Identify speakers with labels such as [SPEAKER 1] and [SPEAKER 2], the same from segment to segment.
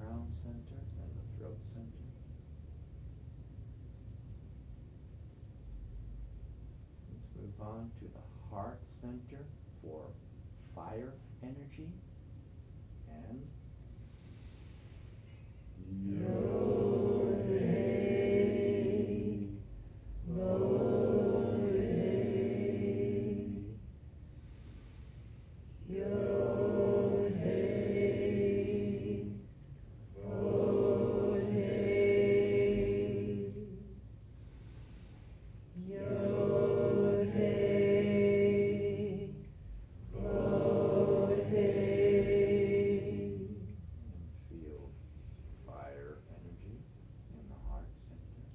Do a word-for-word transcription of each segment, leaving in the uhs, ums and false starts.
[SPEAKER 1] crown center, then the throat center. Let's move on to the heart center for fire energy. And Yod Hey, Yod Hey, Yod Hey, Yod Hey, Yod Hey, Yod Hey. And feel fire energy in the heart center.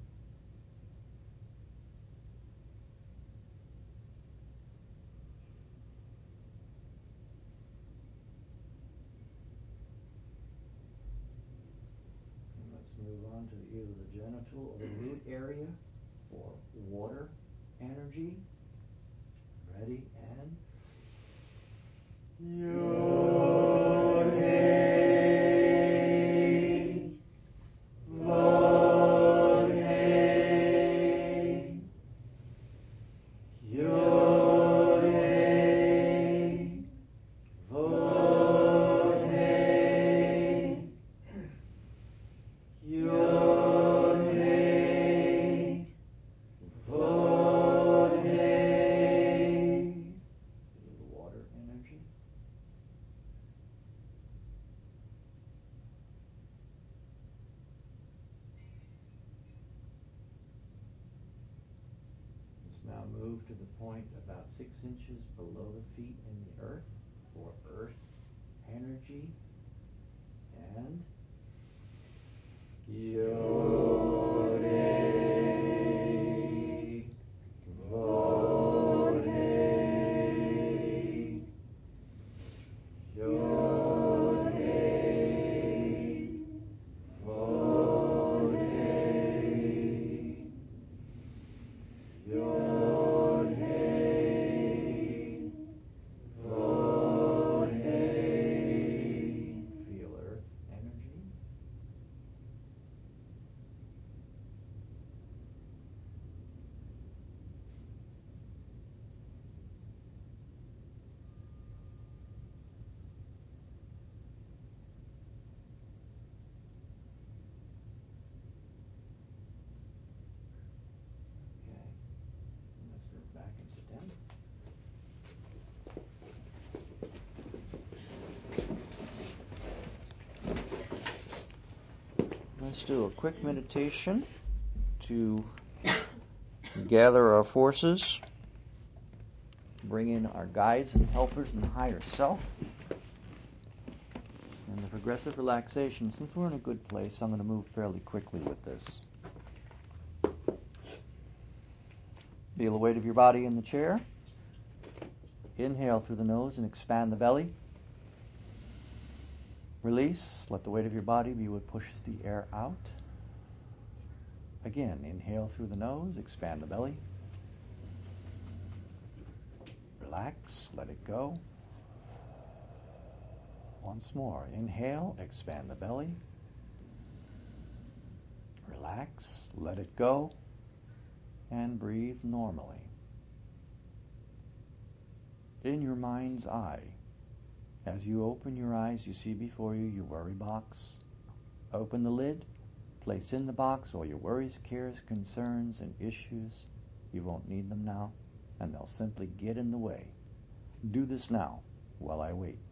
[SPEAKER 1] And let's move on to either the genital or the root area for water energy. Ready, and Yod Hey, Vod Hey, Yod Hey, Vod Hey, Yod Hey, Vod Hey. The water energy. Let's now move to the point about six inches below the feet in the earth for earth energy. And Yod Hey, Vod Hey, Yod Hey, Vod Hey, Yod Hey, Vod Hey. Feel earth energy. Okay. And let's go back and sit down. Let's do a quick meditation to gather our forces, bring in our guides and helpers and the higher self, and the progressive relaxation. Since we're in a good place, I'm going to move fairly quickly with this. Feel the weight of your body in the chair. Inhale through the nose and expand the belly. Release. Let the weight of your body be what pushes the air out. Again, inhale through the nose, expand the belly. Relax, let it go. Once more, inhale, expand the belly. Relax, let it go, and breathe normally. In your mind's eye, as you open your eyes, you see before you your worry box. Open the lid, place in the box all your worries, cares, concerns, and issues. You won't need them now, and they'll simply get in the way. Do this now, while I wait.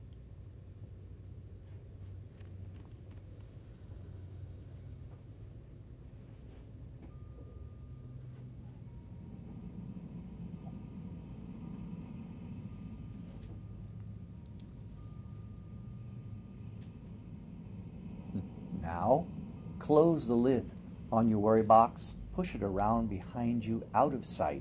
[SPEAKER 1] Now, close the lid on your worry box. Push it around behind you, out of sight.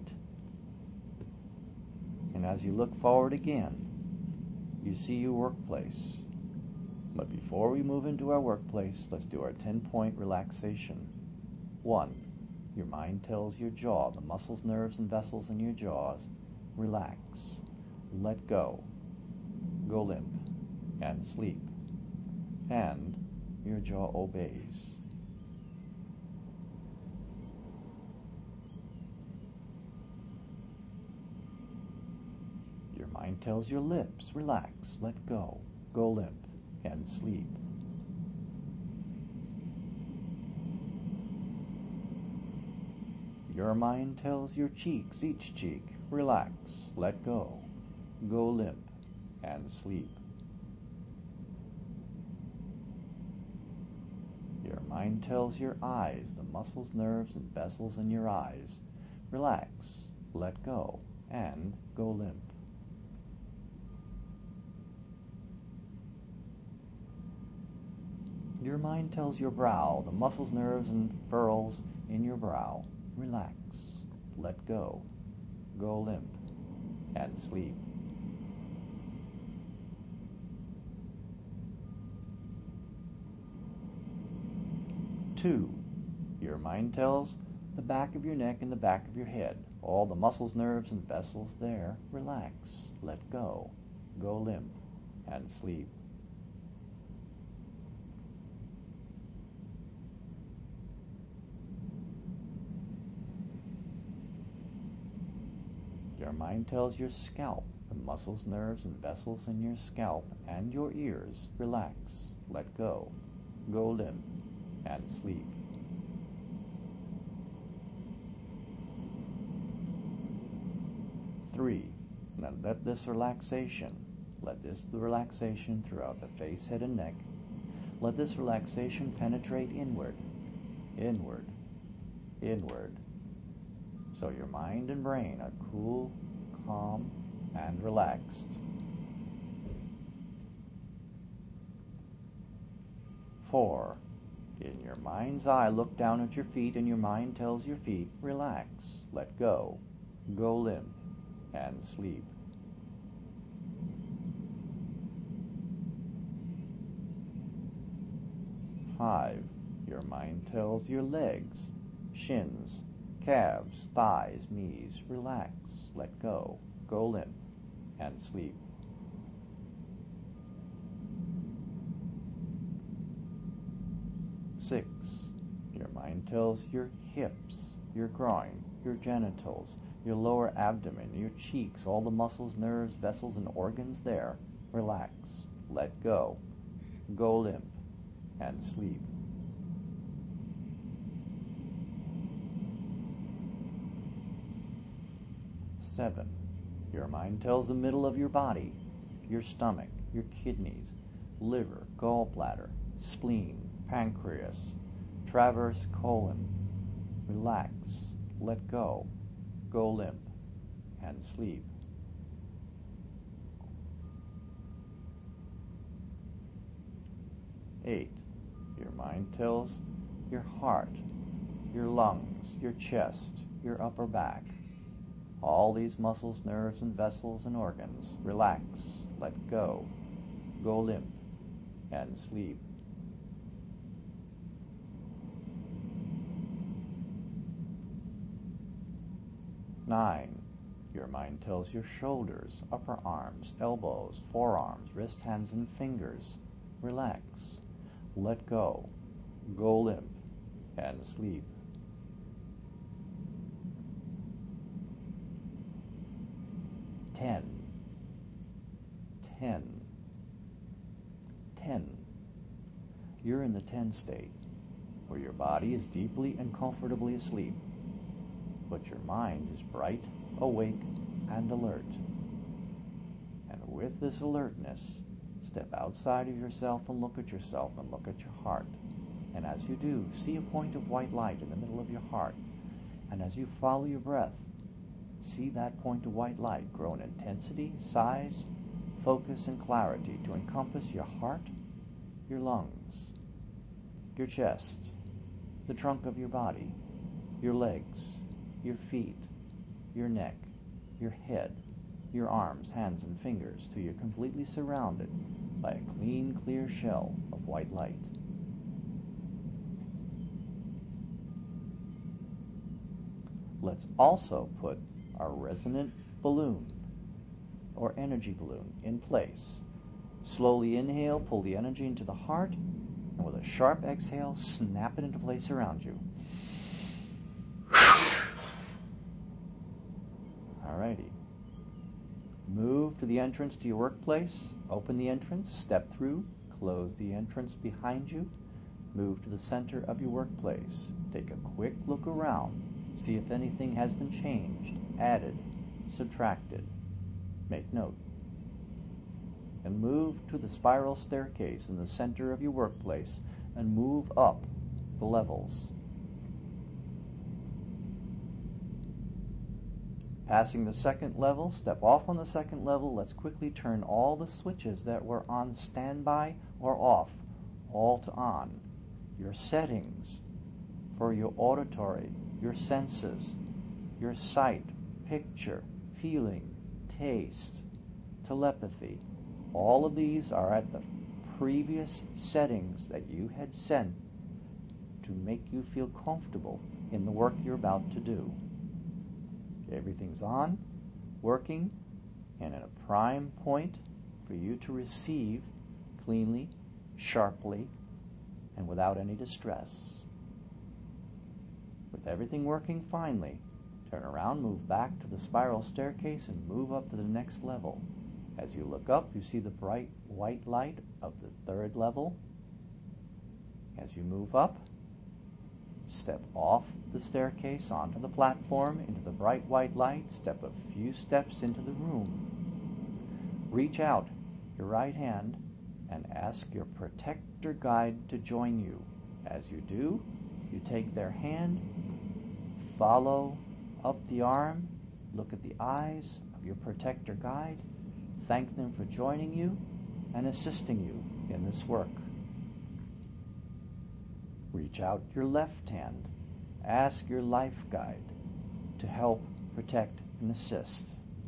[SPEAKER 1] And as you look forward again, you see your workplace. But before we move into our workplace, let's do our ten-point relaxation. One, your mind tells your jaw, the muscles, nerves, and vessels in your jaws, relax, let go, go limp, and sleep. And Your jaw obeys. Your mind tells your lips, relax, let go, go limp, and sleep. Your mind tells your cheeks, each cheek, relax, let go, go limp, and sleep. Your mind tells your eyes, the muscles, nerves, and vessels in your eyes, relax, let go, and go limp. Your mind tells your brow, the muscles, nerves, and furrows in your brow, relax, let go, go limp, and sleep. Two, your mind tells the back of your neck and the back of your head, all the muscles, nerves, and vessels there, relax, let go, go limp, and sleep. Your mind tells your scalp, the muscles, nerves, and vessels in your scalp and your ears, relax, let go, go limp, and sleep. Three, now let this relaxation, let this the relaxation throughout the face, head, and neck, let this relaxation penetrate inward, inward, inward, so your mind and brain are cool, calm, and relaxed. Four, in your mind's eye, look down at your feet, and your mind tells your feet, relax, let go, go limp, and sleep. Five, your mind tells your legs, shins, calves, thighs, knees, relax, let go, go limp, and sleep. Six, your mind tells your hips, your groin, your genitals, your lower abdomen, your cheeks, all the muscles, nerves, vessels, and organs there, relax, let go, go limp, and sleep. Seven, your mind tells the middle of your body, your stomach, your kidneys, liver, gallbladder, spleen, pancreas, transverse colon, relax, let go, go limp, and sleep. Eight, your mind tells your heart, your lungs, your chest, your upper back, all these muscles, nerves, and vessels and organs, relax, let go, go limp, and sleep. Nine, your mind tells your shoulders, upper arms, elbows, forearms, wrist, hands, and fingers, relax, let go, go limp, and sleep. Ten, ten, ten. You're in the ten state, where your body is deeply and comfortably asleep, but your mind is bright, awake, and alert. And with this alertness, step outside of yourself and look at yourself and look at your heart. And as you do, see a point of white light in the middle of your heart. And as you follow your breath, see that point of white light grow in intensity, size, focus, and clarity to encompass your heart, your lungs, your chest, the trunk of your body, your legs, your feet, your neck, your head, your arms, hands, and fingers, till you're completely surrounded by a clean, clear shell of white light. Let's also put our resonant balloon or energy balloon in place. Slowly inhale, pull the energy into the heart, And with a sharp exhale, snap it into place around you. Alrighty. Move to the entrance to your workplace. Open the entrance, step through, close the entrance behind you. Move to the center of your workplace. Take a quick look around. See if anything has been changed, added, subtracted. Make note. And move to the spiral staircase in the center of your workplace and move up the levels. Passing the second level, step off on the second level. Let's quickly turn all the switches that were on standby or off, all to on. Your settings for your auditory, your senses, your sight, picture, feeling, taste, telepathy. All of these are at the previous settings that you had set to make you feel comfortable in the work you're about to do. Everything's on, working, and at a prime point for you to receive cleanly, sharply, and without any distress. With everything working finely, turn around, move back to the spiral staircase, and move up to the next level. As you look up, you see the bright white light of the third level. As you move up, step off the staircase onto the platform into the bright white light. Step a few steps into the room. Reach out your right hand and ask your protector guide to join you. As you do, you take their hand, follow up the arm, look at the eyes of your protector guide, thank them for joining you and assisting you in this work. Reach out your left hand. Ask your life guide to help, protect, and assist.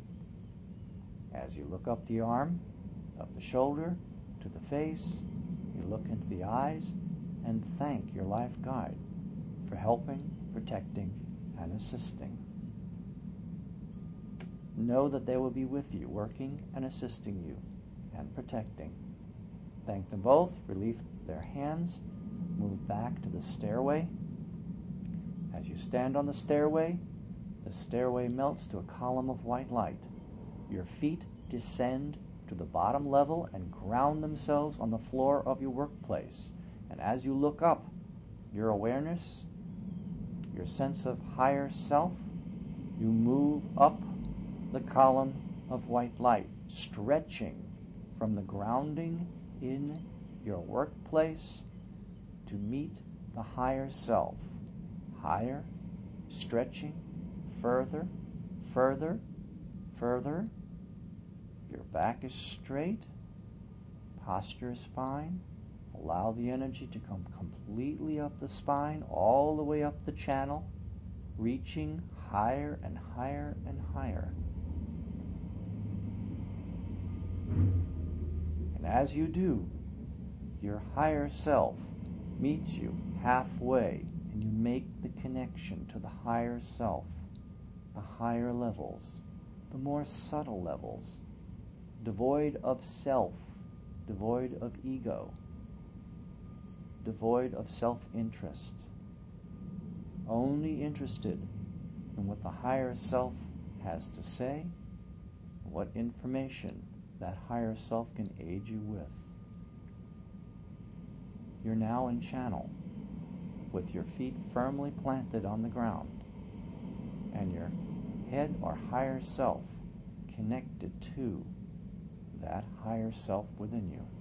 [SPEAKER 1] As you look up the arm, up the shoulder, to the face, you look into the eyes and thank your life guide for helping, protecting, and assisting. Know that they will be with you, working and assisting you and protecting. Thank them both, release their hands, move back to the stairway. As you stand on the stairway, the stairway melts to a column of white light. Your feet descend to the bottom level and ground themselves on the floor of your workplace. And as you look up, your awareness, your sense of higher self, you move up the column of white light, stretching from the grounding in your workplace to meet the higher self. Higher, stretching, further, further, further. Your back is straight, posture is fine. Allow the energy to come completely up the spine, all the way up the channel, reaching higher and higher and higher. And as you do, your higher self meets you halfway, and you make the connection to the higher self, the higher levels, the more subtle levels, devoid of self, devoid of ego, devoid of self-interest, only interested in what the higher self has to say, what information that higher self can aid you with. You're now in channel, with your feet firmly planted on the ground, and your head or higher self connected to that higher self within you.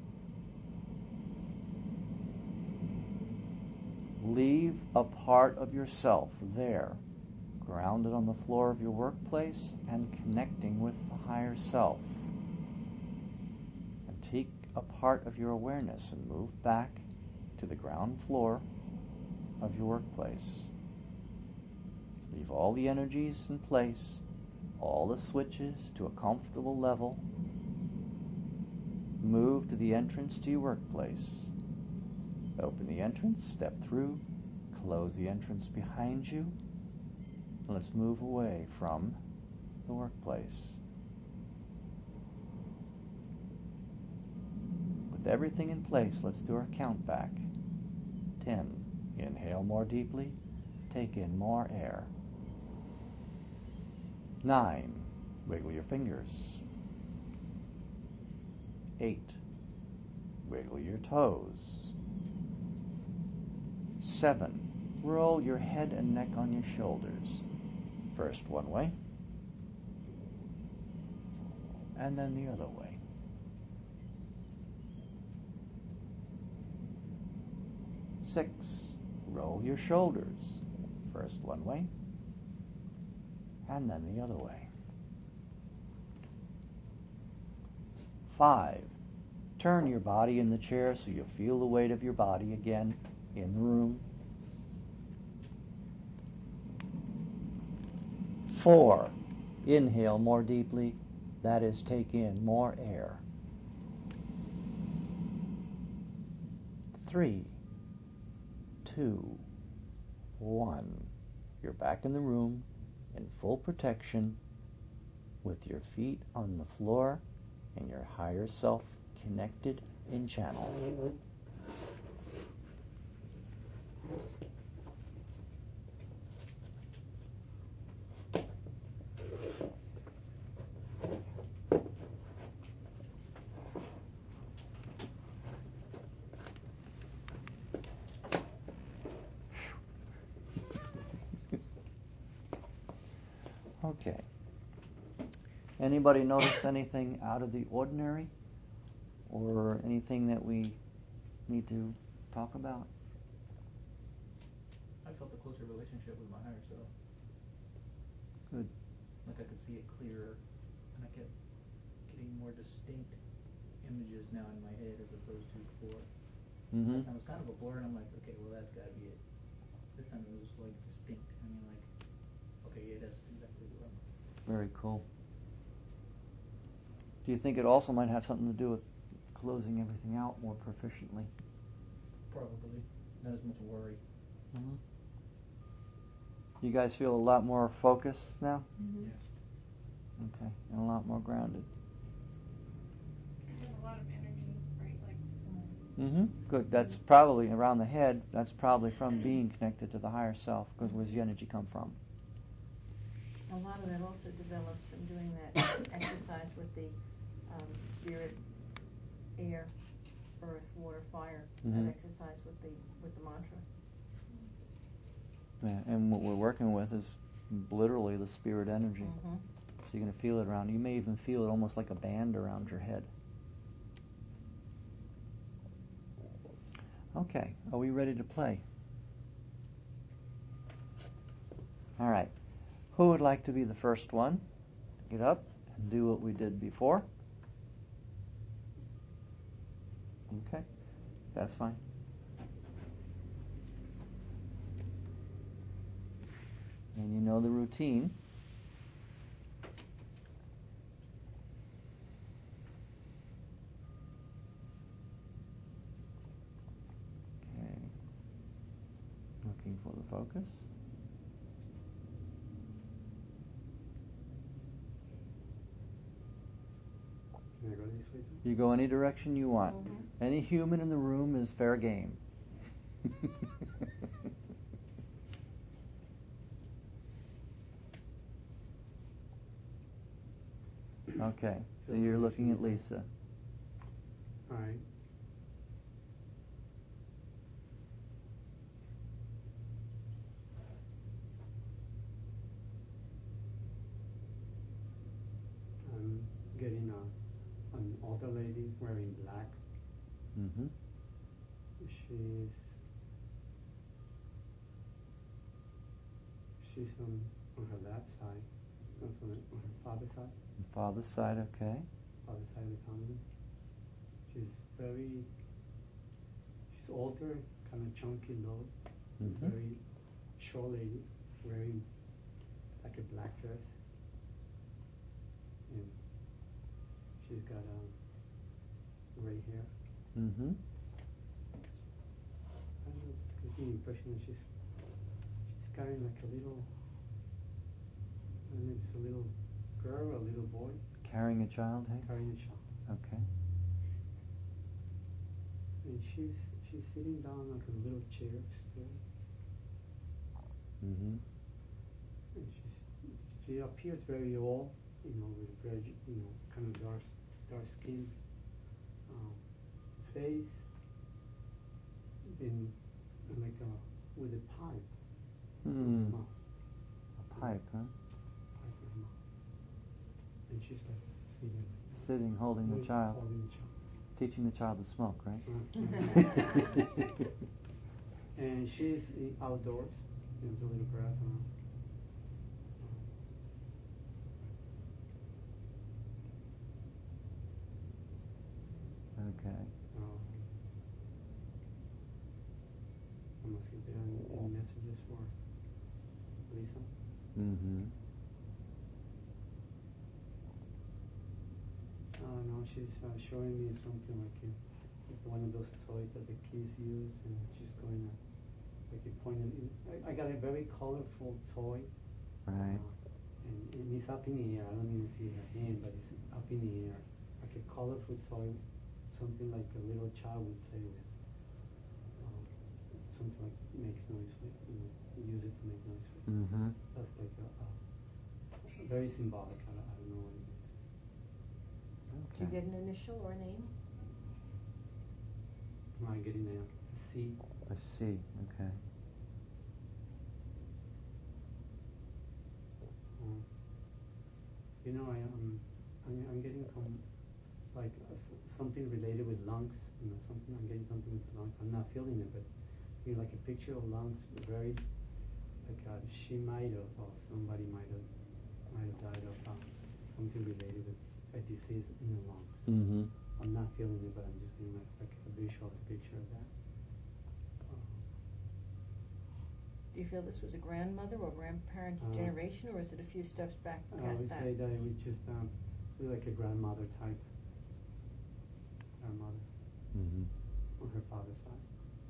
[SPEAKER 1] Leave a part of yourself there, grounded on the floor of your workplace and connecting with the higher self. And take a part of your awareness and move back to the ground floor of your workplace. Leave all the energies in place, all the switches to a comfortable level. Move to the entrance to your workplace. Open the entrance, step through, close the entrance behind you, and let's move away from the workplace. With everything in place, let's do our count back. ten. Inhale more deeply. Take in more air. Nine. Wiggle your fingers. Eight. Wiggle your toes. Seven. Roll your head and neck on your shoulders. First one way, and then the other way. Six. Roll your shoulders. First one way, and then the other way. Five. Turn your body in the chair so you feel the weight of your body again in the room. Four. Inhale more deeply. That is, take in more air. Three, two, one. You're back in the room in full protection with your feet on the floor and your higher self connected in channel. Okay. Anybody notice anything out of the ordinary or anything that we need to talk about?
[SPEAKER 2] I felt a closer relationship with my higher self.
[SPEAKER 1] Good.
[SPEAKER 2] Like I could see it clearer, and I kept getting more distinct images now in my head as opposed to before.
[SPEAKER 1] Mm-hmm.
[SPEAKER 2] Last time it was kind of a blur, and I'm like, okay, well that's gotta be it. This time it was like distinct. I mean, like, okay, yeah, that's exactly what I'm.
[SPEAKER 1] Very cool. Do you think it also might have something to do with closing everything out more proficiently?
[SPEAKER 2] Probably. Not as much worry.
[SPEAKER 1] Mm-hmm. You guys feel a lot more focused now?
[SPEAKER 3] Mm-hmm.
[SPEAKER 2] Yes.
[SPEAKER 1] Okay, and a lot more grounded.
[SPEAKER 3] I have a lot of energy, right? Like.
[SPEAKER 1] Mm-hmm. Good. That's probably around the head. That's probably from being connected to the higher self. Because where's the energy come from?
[SPEAKER 4] A lot of that also develops from doing that exercise with the um, spirit, air, earth, water, fire.
[SPEAKER 1] Mm-hmm.
[SPEAKER 4] That exercise with the with the mantra.
[SPEAKER 1] Yeah, and what we're working with is literally the spirit energy.
[SPEAKER 4] Mm-hmm.
[SPEAKER 1] So you're going to feel it around. You may even feel it almost like a band around your head. Okay, are we ready to play? All right. Who would like to be the first one? Get up and do what we did before. Okay, that's fine. And you know the routine. Okay. Looking for the focus.
[SPEAKER 5] Can I go this way too?
[SPEAKER 1] You go any direction you want.
[SPEAKER 4] Mm-hmm.
[SPEAKER 1] Any human in the room is fair game. Okay, so you're looking at Lisa.
[SPEAKER 5] All right. I'm getting a an older lady wearing black.
[SPEAKER 1] Mm-hmm.
[SPEAKER 5] She's she's on on her left side, on, on on her father's side.
[SPEAKER 1] Father's side, okay.
[SPEAKER 5] Father's side of the family. She's very. She's older, kind of chunky, low.
[SPEAKER 1] Mm-hmm.
[SPEAKER 5] Very short lady, wearing like a black dress, and she's got um, gray hair.
[SPEAKER 1] Mm-hmm.
[SPEAKER 5] I don't know, gives me the impression that she's she's carrying like a little, I don't know if it's a little girl or a little boy.
[SPEAKER 1] Carrying a child, hey?
[SPEAKER 5] Carrying a child.
[SPEAKER 1] Okay.
[SPEAKER 5] And she's she's sitting down like a little chair stool,
[SPEAKER 1] Mm-hmm.
[SPEAKER 5] and she's she appears very old, you know, with very you know kind of dark dark skin, um, face, in like a with a pipe in
[SPEAKER 1] Hmm.
[SPEAKER 5] her mouth,
[SPEAKER 1] A pipe, huh?
[SPEAKER 5] pipe in her mouth, and she's like sitting like that,
[SPEAKER 1] Sitting, holding the
[SPEAKER 5] with-
[SPEAKER 1] child,
[SPEAKER 5] holding the child.
[SPEAKER 1] teaching the child to smoke, right?
[SPEAKER 5] Uh, and she's i- outdoors. There's a little grass around.
[SPEAKER 1] Okay.
[SPEAKER 5] Um, I'm gonna see if there are any, any messages for Lisa.
[SPEAKER 1] Mm-hmm.
[SPEAKER 5] Uh, no, she's uh, showing me something like, a, like one of those toys that the kids use, and she's going to like a pointing. In, I, I got a very colorful toy.
[SPEAKER 1] Right.
[SPEAKER 5] Uh, and, and it's up in the air. I don't even see her hand, but it's up in the air, like a colorful toy, something like a little child would play with. Um, something like makes noise with, you know, use it to make noise with.
[SPEAKER 1] Mm-hmm.
[SPEAKER 5] That's like a, a very symbolic. I, I don't know what it means.
[SPEAKER 4] Do you get an initial or a name?
[SPEAKER 5] Am I getting a, a C?
[SPEAKER 1] A C. Okay.
[SPEAKER 5] Um, you know, I am. I'm, I'm getting com- like uh, s- something related with lungs. You know, something. I'm getting something with lungs. I'm not feeling it, but you know, like a picture of lungs, very like uh, she might have, or somebody might have, might have died of uh, something related with a disease in the lungs.
[SPEAKER 1] Mm-hmm.
[SPEAKER 5] I'm not feeling it, but I'm just getting like, like a visual picture of that. Um,
[SPEAKER 4] Do you feel this was a grandmother or grandparent
[SPEAKER 5] Uh,
[SPEAKER 4] generation, or is it a few steps back
[SPEAKER 5] I
[SPEAKER 4] past
[SPEAKER 5] would
[SPEAKER 4] that?
[SPEAKER 5] say that it was just um, really like a grandmother type, grandmother
[SPEAKER 1] Mm-hmm.
[SPEAKER 5] on her father's side.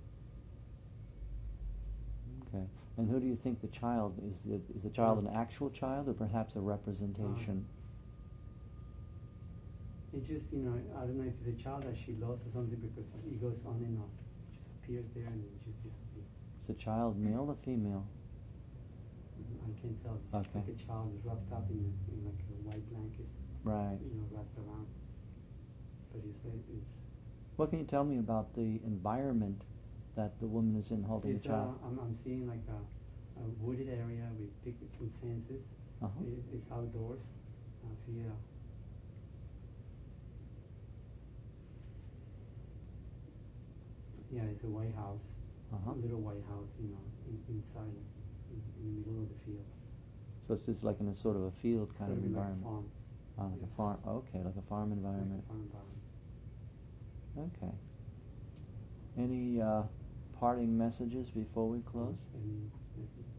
[SPEAKER 1] Okay. And who do you think the child is? The, is the child an actual child or perhaps a representation?
[SPEAKER 5] It just, you know, I don't know if it's a child that she lost or something, because it goes on and on. It just appears there and then it just disappears.
[SPEAKER 1] Is the child male or female?
[SPEAKER 5] I can't tell. It's just
[SPEAKER 1] Okay.
[SPEAKER 5] like a child is wrapped up in, a, in like a white blanket,
[SPEAKER 1] Right.
[SPEAKER 5] you know, wrapped around. But it's, a, it's,
[SPEAKER 1] What can you tell me about the environment that the woman is in holding
[SPEAKER 5] it's
[SPEAKER 1] the child?
[SPEAKER 5] uh, I'm, I'm seeing like a, a wooded area with big, with fences.
[SPEAKER 1] Uh-huh.
[SPEAKER 5] It's, it's outdoors. I see a, yeah, it's a white house,
[SPEAKER 1] Uh-huh.
[SPEAKER 5] a little white house, you know, in, inside, in, in the middle of the field.
[SPEAKER 1] So it's just like in a sort of a field kind
[SPEAKER 5] Sort
[SPEAKER 1] of
[SPEAKER 5] of like a
[SPEAKER 1] environment.
[SPEAKER 5] farm.
[SPEAKER 1] Ah, like
[SPEAKER 5] Yeah.
[SPEAKER 1] a farm. Okay, like a farm environment.
[SPEAKER 5] Like a farm environment.
[SPEAKER 1] Okay. Any uh, parting messages before we close?
[SPEAKER 5] Any message?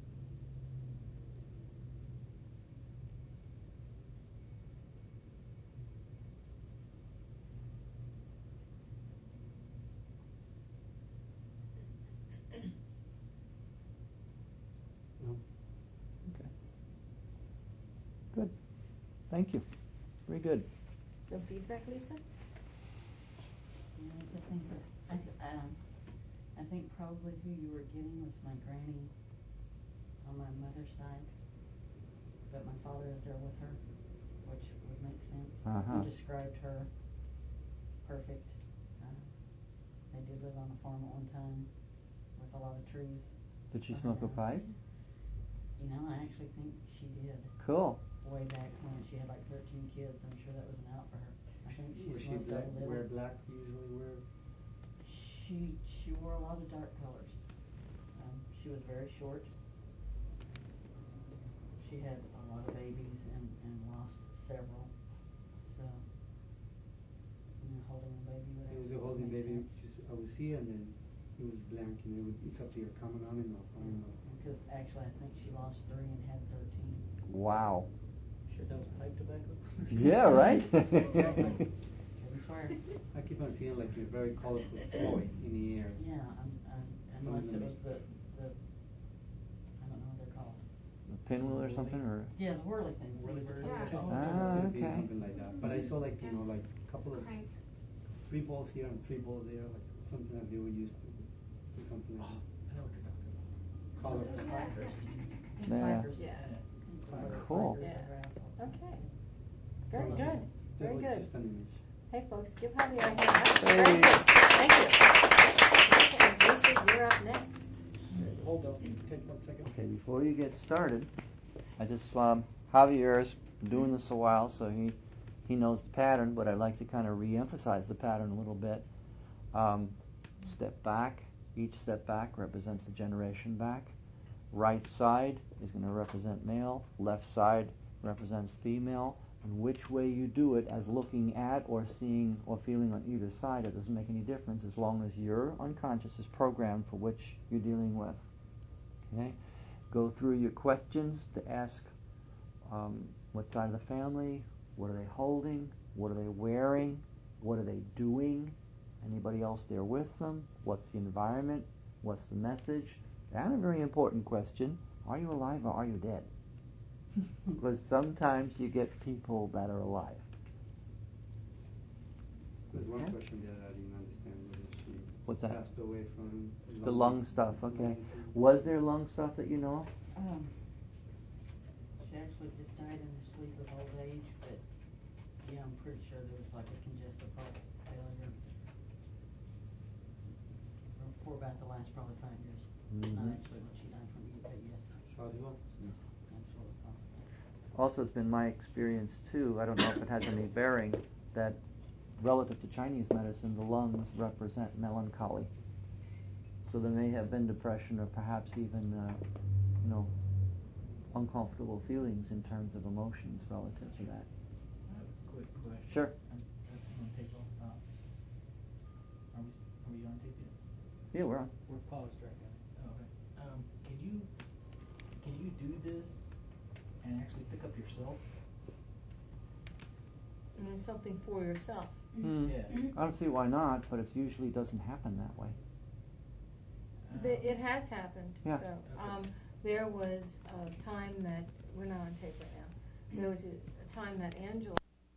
[SPEAKER 5] No?
[SPEAKER 1] Okay. Good. Thank you. Very good.
[SPEAKER 4] Some feedback, Lisa?
[SPEAKER 6] Yeah, I think that, I, um, I think probably who you were getting was my granny on my mother's side, but my father is there with her, which would make sense.
[SPEAKER 1] Uh-huh.
[SPEAKER 6] You described her perfect. Uh, they did live on a farm at one time with a lot of trees.
[SPEAKER 1] Did she
[SPEAKER 6] up
[SPEAKER 1] smoke a
[SPEAKER 6] and
[SPEAKER 1] pipe?
[SPEAKER 6] down. You know, I actually think she did.
[SPEAKER 1] Cool.
[SPEAKER 6] Way back when she had like thirteen kids, I'm sure that was an out for her. I think she
[SPEAKER 5] Was she
[SPEAKER 6] smoked
[SPEAKER 5] black,
[SPEAKER 6] a little.
[SPEAKER 5] wear black, usually wear?
[SPEAKER 6] She she wore a lot of dark colors. Um, she was very short. She had a lot of babies and, and lost several. So, you know, holding a baby would
[SPEAKER 5] It was a
[SPEAKER 6] absolutely
[SPEAKER 5] holding
[SPEAKER 6] make
[SPEAKER 5] baby,
[SPEAKER 6] sense.
[SPEAKER 5] just, I would see, and then it was blank, and it would, it's up here, coming on and off, on and off.
[SPEAKER 6] Because actually I think she lost three and had thirteen.
[SPEAKER 1] Wow.
[SPEAKER 2] Sure that was pipe tobacco?
[SPEAKER 1] Yeah, right?
[SPEAKER 6] Exactly. Couldn't swear.
[SPEAKER 5] I keep on seeing like a very colorful toy in the air.
[SPEAKER 6] Yeah, um, um, unless it was the, the, I don't know what they're called.
[SPEAKER 1] A pinwheel or something, or?
[SPEAKER 6] Yeah, the whirly things.
[SPEAKER 2] Whirly
[SPEAKER 6] that you
[SPEAKER 2] bird.
[SPEAKER 6] put your
[SPEAKER 2] Yeah.
[SPEAKER 6] toe
[SPEAKER 1] Ah,
[SPEAKER 6] in.
[SPEAKER 5] Could be
[SPEAKER 1] okay.
[SPEAKER 5] something like that, but I saw like, you know, like a couple of,
[SPEAKER 3] Crank.
[SPEAKER 5] three balls here and three balls there, like something that they would use to do something like that.
[SPEAKER 2] I know what you're talking about.
[SPEAKER 5] Color.
[SPEAKER 2] Those clackers.
[SPEAKER 1] Yeah.
[SPEAKER 6] Clackers.
[SPEAKER 4] Yeah.
[SPEAKER 2] Clackers.
[SPEAKER 1] Cool.
[SPEAKER 6] Clackers
[SPEAKER 4] Yeah.
[SPEAKER 6] are raffle.
[SPEAKER 4] Okay. Very
[SPEAKER 5] So
[SPEAKER 4] good.
[SPEAKER 5] they
[SPEAKER 4] Very
[SPEAKER 5] would
[SPEAKER 4] good.
[SPEAKER 5] Just an image.
[SPEAKER 4] Hey, folks, give Javier a hand. That's
[SPEAKER 1] Hey.
[SPEAKER 4] very good. Thank you. Okay, Jason, you're up next.
[SPEAKER 2] Hold on, take one second.
[SPEAKER 1] Okay, before you get started, I just um, Javier's been doing this a while, so he he knows the pattern. But I'd like to kind of re-emphasize the pattern a little bit. Um, step back. Each step back represents a generation back. Right side is going to represent male. Left side represents female. And which way you do it, as looking at or seeing or feeling on either side, it doesn't make any difference as long as your unconscious is programmed for which you're dealing with. Okay? Go through your questions to ask um, what side of the family, what are they holding, what are they wearing, what are they doing, anybody else there with them, what's the environment, what's the message, and a very important question, are you alive or are you dead? Because sometimes you get people that are alive.
[SPEAKER 5] There's one
[SPEAKER 1] Okay.
[SPEAKER 5] question there that I didn't understand whether she
[SPEAKER 1] What's that?
[SPEAKER 5] passed away from
[SPEAKER 1] The lung stuff, okay.
[SPEAKER 5] medicine.
[SPEAKER 1] Was there lung stuff that you know of?
[SPEAKER 6] Um, she actually just died in her sleep of old age, but yeah, I'm pretty sure there was like a congestive heart failure for about the last probably five years.
[SPEAKER 1] Mhm.
[SPEAKER 6] Not actually when she died from it, but yes,
[SPEAKER 5] Possible?
[SPEAKER 6] yes, absolutely possible.
[SPEAKER 1] Also, it's been my experience too, I don't know if it has any bearing, that relative to Chinese medicine, the lungs represent melancholy. So there may have been depression or perhaps even, uh, you know, uncomfortable feelings in terms of emotions relative to that.
[SPEAKER 2] I have a quick question.
[SPEAKER 1] Sure.
[SPEAKER 2] I'm, I'm on tape, I'll stop. Are we, are we on tape yet?
[SPEAKER 1] Yeah, we're on.
[SPEAKER 2] We're paused right now. Oh, okay. Um, can you, can you do this and actually pick up yourself?
[SPEAKER 4] And there's something for yourself.
[SPEAKER 1] Hmm.
[SPEAKER 2] Yeah.
[SPEAKER 1] I don't see why not, but it usually doesn't happen that way.
[SPEAKER 4] The- It has happened,
[SPEAKER 1] Yeah.
[SPEAKER 4] though.
[SPEAKER 2] Okay.
[SPEAKER 4] Um, there was a time that, we're not on tape right now, there was a, a time that Angela.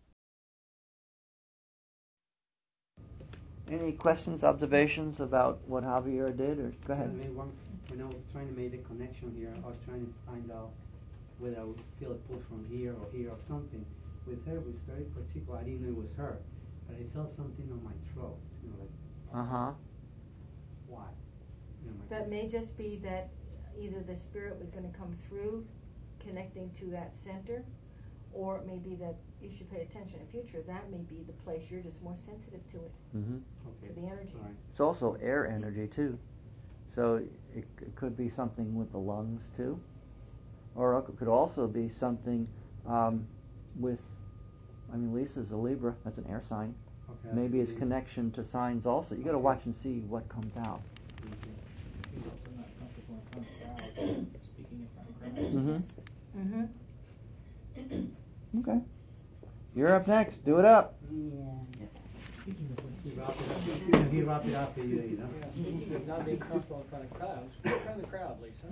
[SPEAKER 1] Any questions, observations about what Javier did, or go ahead?
[SPEAKER 5] I mean, one, when I was trying to make the connection here, I was trying to find out whether I would feel a pull from here or here or something. With her, it was very particular. I didn't know it was her, but I felt something on my throat. You know, like
[SPEAKER 1] Uh huh.
[SPEAKER 5] why? You know, my
[SPEAKER 4] That may just be that either the spirit was going to come through, connecting to that center, or it may be that you should pay attention in future. That may be the place you're just more sensitive to it,
[SPEAKER 1] Mm-hmm.
[SPEAKER 5] okay.
[SPEAKER 4] to the energy.
[SPEAKER 5] All right.
[SPEAKER 1] It's also air energy too, so it, it could be something with the lungs too, or it could also be something um, with. I mean, Lisa's a Libra. That's an air sign.
[SPEAKER 5] Okay.
[SPEAKER 1] Maybe it's
[SPEAKER 5] Mhm.
[SPEAKER 1] connection to signs also. You got to
[SPEAKER 5] Okay.
[SPEAKER 1] watch and see what comes out.
[SPEAKER 2] He's also not comfortable in front of crowds, speaking in front of crowds.
[SPEAKER 1] Mm-hmm.
[SPEAKER 4] Mm-hmm.
[SPEAKER 1] Okay. You're up next. Do it up.
[SPEAKER 6] Yeah.
[SPEAKER 2] Speaking of which,
[SPEAKER 5] He wrapped it up. You know, he wrapped it up for you, you know.
[SPEAKER 2] yeah, speaking of not being comfortable in front of crowds, go in front of the crowd, Lisa.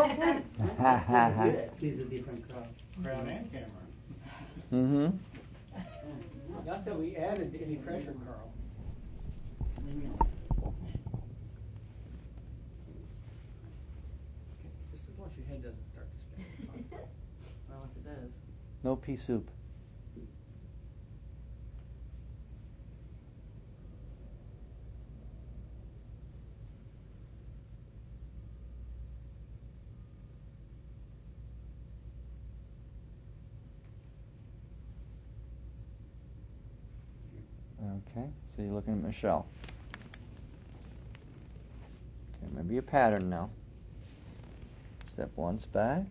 [SPEAKER 5] She's a different crowd.
[SPEAKER 2] Crowd and camera.
[SPEAKER 1] Mm-hmm.
[SPEAKER 2] Not that we added any pressure, Carl. Just as long as your head doesn't start to spin.
[SPEAKER 6] Well, if it does.
[SPEAKER 1] No pea soup. Okay, so you're looking at Michelle. Okay, remember your pattern now. Step once back.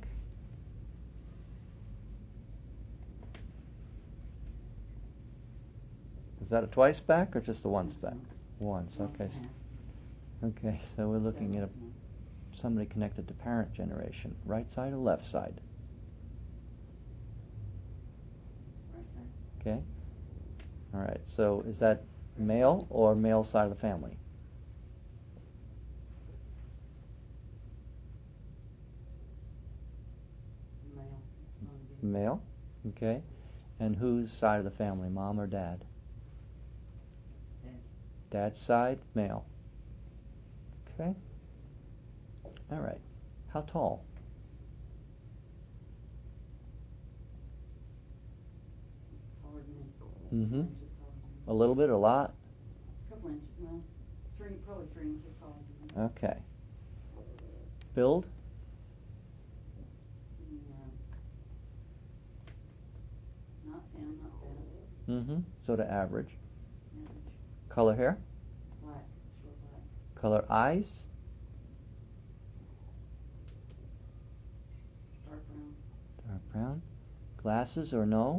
[SPEAKER 1] Is that a twice back or just a once back? Once, okay. Okay, so we're looking at a, somebody connected to parent generation. Right side or left side?
[SPEAKER 6] Right side.
[SPEAKER 1] Okay. All right, so is that male or male side of the family?
[SPEAKER 6] Male. It's gonna be
[SPEAKER 1] Male. Okay. And whose side of the family, mom or dad?
[SPEAKER 6] Dad.
[SPEAKER 1] Dad's side, male. Okay. All right. How tall?
[SPEAKER 6] Taller than me.
[SPEAKER 1] Mm-hmm.
[SPEAKER 6] Inches taller than me.
[SPEAKER 1] A little bit, a lot?
[SPEAKER 6] Couple inches, well, three, probably three inches taller than me.
[SPEAKER 1] Okay. Build?
[SPEAKER 6] Yeah. Not thin, not fat.
[SPEAKER 1] Mm-hmm. Sort of average.
[SPEAKER 6] Average.
[SPEAKER 1] Color hair?
[SPEAKER 6] Black. Short black.
[SPEAKER 1] Color eyes?
[SPEAKER 6] Dark brown.
[SPEAKER 1] Dark brown. Glasses or no?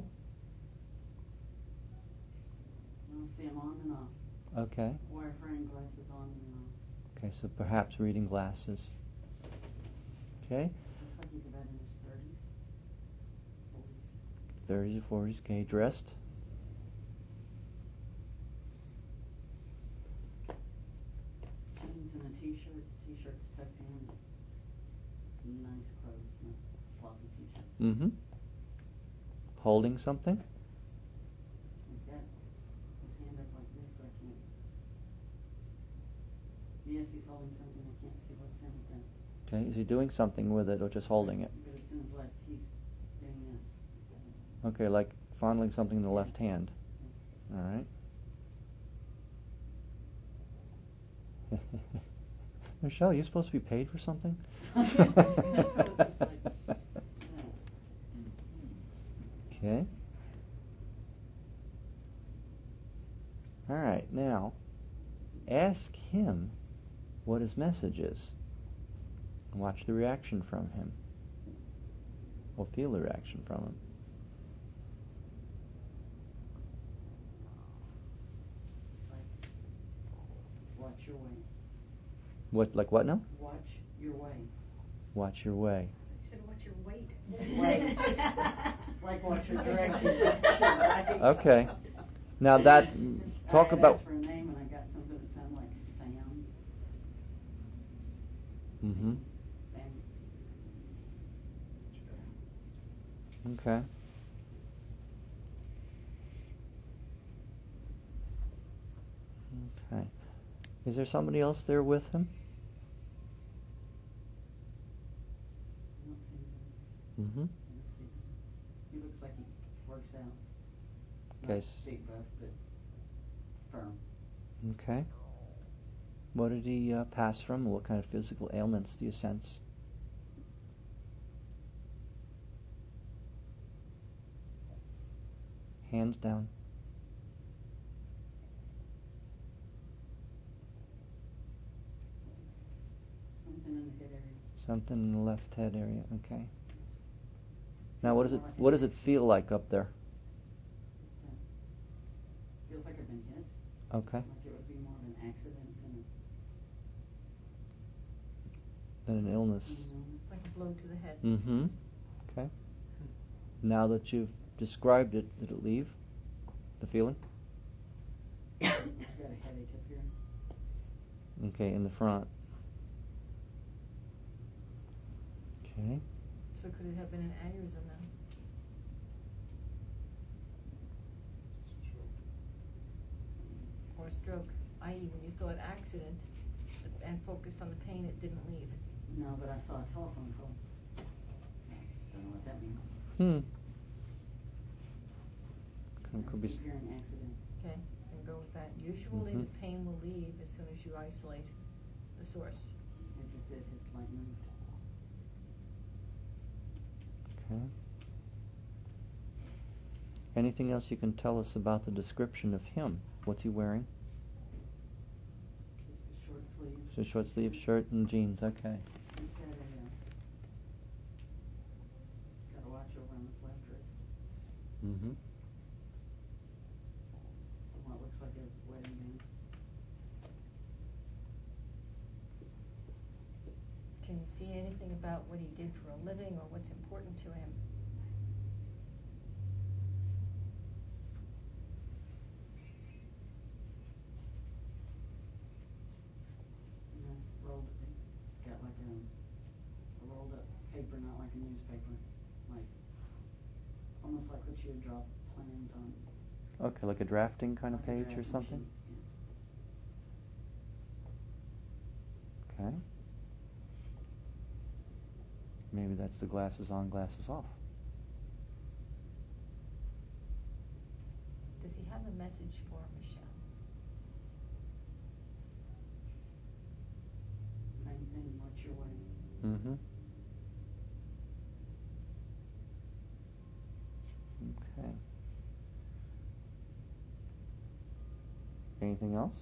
[SPEAKER 6] No, see him on and off.
[SPEAKER 1] Okay.
[SPEAKER 6] Wireframe glasses on and off.
[SPEAKER 1] Okay, so perhaps reading glasses. Okay.
[SPEAKER 6] Looks like he's about in his thirties. Forties.
[SPEAKER 1] thirties or forties. Okay, dressed?
[SPEAKER 6] Jeans and a t-shirt. T-shirt's tucked in. It's nice clothes, not sloppy t-shirt.
[SPEAKER 1] Mm-hmm. Holding something?
[SPEAKER 6] He's got his hand up like this, but I can't. Yes, he's holding something. I can't see what's in it then.
[SPEAKER 1] Okay, is he doing something with it or just holding it?
[SPEAKER 6] But it's in his left. He's doing this.
[SPEAKER 1] Okay, like fondling something in the left hand. All right. Michelle, you supposed to be paid for something? Okay. All right, now ask him what his message is. Watch the reaction from him. Or feel the reaction from him.
[SPEAKER 6] It's like, watch your way.
[SPEAKER 1] What, like what now?
[SPEAKER 6] Watch your way.
[SPEAKER 1] Watch your way.
[SPEAKER 3] You said, what's your weight?
[SPEAKER 6] Right. Like watch your direction.
[SPEAKER 1] Okay. Now that, talk
[SPEAKER 6] I had
[SPEAKER 1] about...
[SPEAKER 6] asked for a name and I got something that sounded like Sam.
[SPEAKER 1] Mm-hmm.
[SPEAKER 6] Sam.
[SPEAKER 1] Okay. Okay. Is there somebody else there with him?
[SPEAKER 6] I don't see him.
[SPEAKER 1] Mm-hmm.
[SPEAKER 6] I don't see him. He looks like he works out.
[SPEAKER 1] Okay.
[SPEAKER 6] Not big buff, but firm.
[SPEAKER 1] Okay. What did he uh, pass from? What kind of physical ailments do you sense? Hands down.
[SPEAKER 6] Something in the head area.
[SPEAKER 1] Something in the left head area. Okay.
[SPEAKER 6] Yes.
[SPEAKER 1] Now, what does it what does it feel like up there?
[SPEAKER 6] Just, uh, feels like I've been hit.
[SPEAKER 1] Okay.
[SPEAKER 6] Like it would be more of an accident than a,
[SPEAKER 1] Then an illness.
[SPEAKER 6] than an illness.
[SPEAKER 4] Like a blow to the head.
[SPEAKER 1] Mm-hmm. Okay. Now that you've described it, did it leave? The feeling?
[SPEAKER 6] I've got a headache up here.
[SPEAKER 1] Okay, in the front. Okay.
[SPEAKER 4] So could it have been an aneurysm then? Or a stroke, that is when you thought accident and focused on the pain, it didn't leave.
[SPEAKER 6] No, but I saw a telephone call. Don't know what that means.
[SPEAKER 1] Hmm.
[SPEAKER 6] I
[SPEAKER 1] Could be.
[SPEAKER 6] keep hearing accident.
[SPEAKER 4] Okay, then go with that. Usually
[SPEAKER 1] Mhm.
[SPEAKER 4] the pain will leave as soon as you isolate the source.
[SPEAKER 6] It just did. It like moved.
[SPEAKER 1] Okay. Anything else you can tell us about the description of him? What's he wearing?
[SPEAKER 6] Just a short sleeve.
[SPEAKER 1] It's a short sleeve shirt and jeans. Okay.
[SPEAKER 6] He's got a uh, got a watch over on his left wrist.
[SPEAKER 1] Mm-hmm.
[SPEAKER 6] What looks like a wedding band.
[SPEAKER 4] Can you see anything about what he did for a living or what's important to him?
[SPEAKER 6] You know, rolled. It's, it's got like a, a rolled up paper, not like a newspaper, like almost like what you would draw plans on.
[SPEAKER 1] Okay, like a drafting kind of
[SPEAKER 6] Like a
[SPEAKER 1] page or
[SPEAKER 6] drafting
[SPEAKER 1] something?
[SPEAKER 6] sheet, yes.
[SPEAKER 1] Okay. Maybe that's the glasses on, glasses off.
[SPEAKER 4] Does he have a message for Michelle?
[SPEAKER 6] Same thing, watch your way.
[SPEAKER 1] Mm-hmm. Okay. Anything else?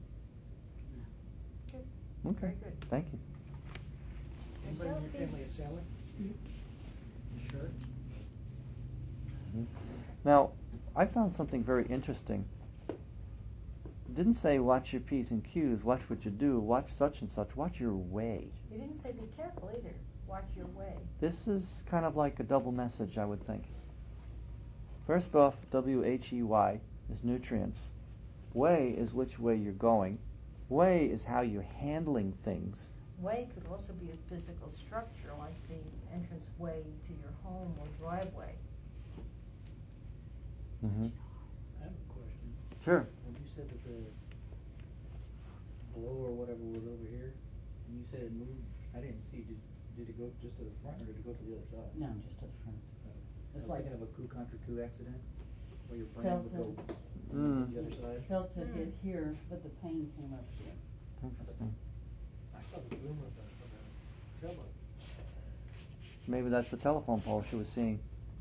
[SPEAKER 6] No.
[SPEAKER 4] Good.
[SPEAKER 1] Okay.
[SPEAKER 4] Very good.
[SPEAKER 1] Thank you.
[SPEAKER 2] Anybody in your
[SPEAKER 4] Michelle,
[SPEAKER 2] family a sailor? Sure.
[SPEAKER 1] Mhm. Now, I found something very interesting. It didn't say watch your P's and Q's, watch what you do, watch such and such, watch your way.
[SPEAKER 4] You didn't say be careful either. Watch your way.
[SPEAKER 1] This is kind of like a double message, I would think. First off, W H E Y is nutrients. Way is which way you're going. Way is how you're handling things.
[SPEAKER 4] Way could also be a physical structure, like the entrance way to your home or driveway.
[SPEAKER 1] Mm-hmm.
[SPEAKER 2] I have a question.
[SPEAKER 1] Sure.
[SPEAKER 2] When you said that the blow or whatever was over here, and you said it moved, I didn't see. Did did it go just to the front or did it go to the other side?
[SPEAKER 6] No, just to the front.
[SPEAKER 2] Uh, I
[SPEAKER 6] It's
[SPEAKER 2] was
[SPEAKER 6] like
[SPEAKER 2] thinking of a coup contre coup accident where your brain would go
[SPEAKER 6] Felton.
[SPEAKER 1] Mm.
[SPEAKER 2] to the other side.
[SPEAKER 6] Felt to
[SPEAKER 4] Mm.
[SPEAKER 6] hit here, but the pain came up here.
[SPEAKER 1] Interesting.
[SPEAKER 7] I saw the boom of the, of the sailboat.
[SPEAKER 1] Maybe that's the telephone pole she was seeing.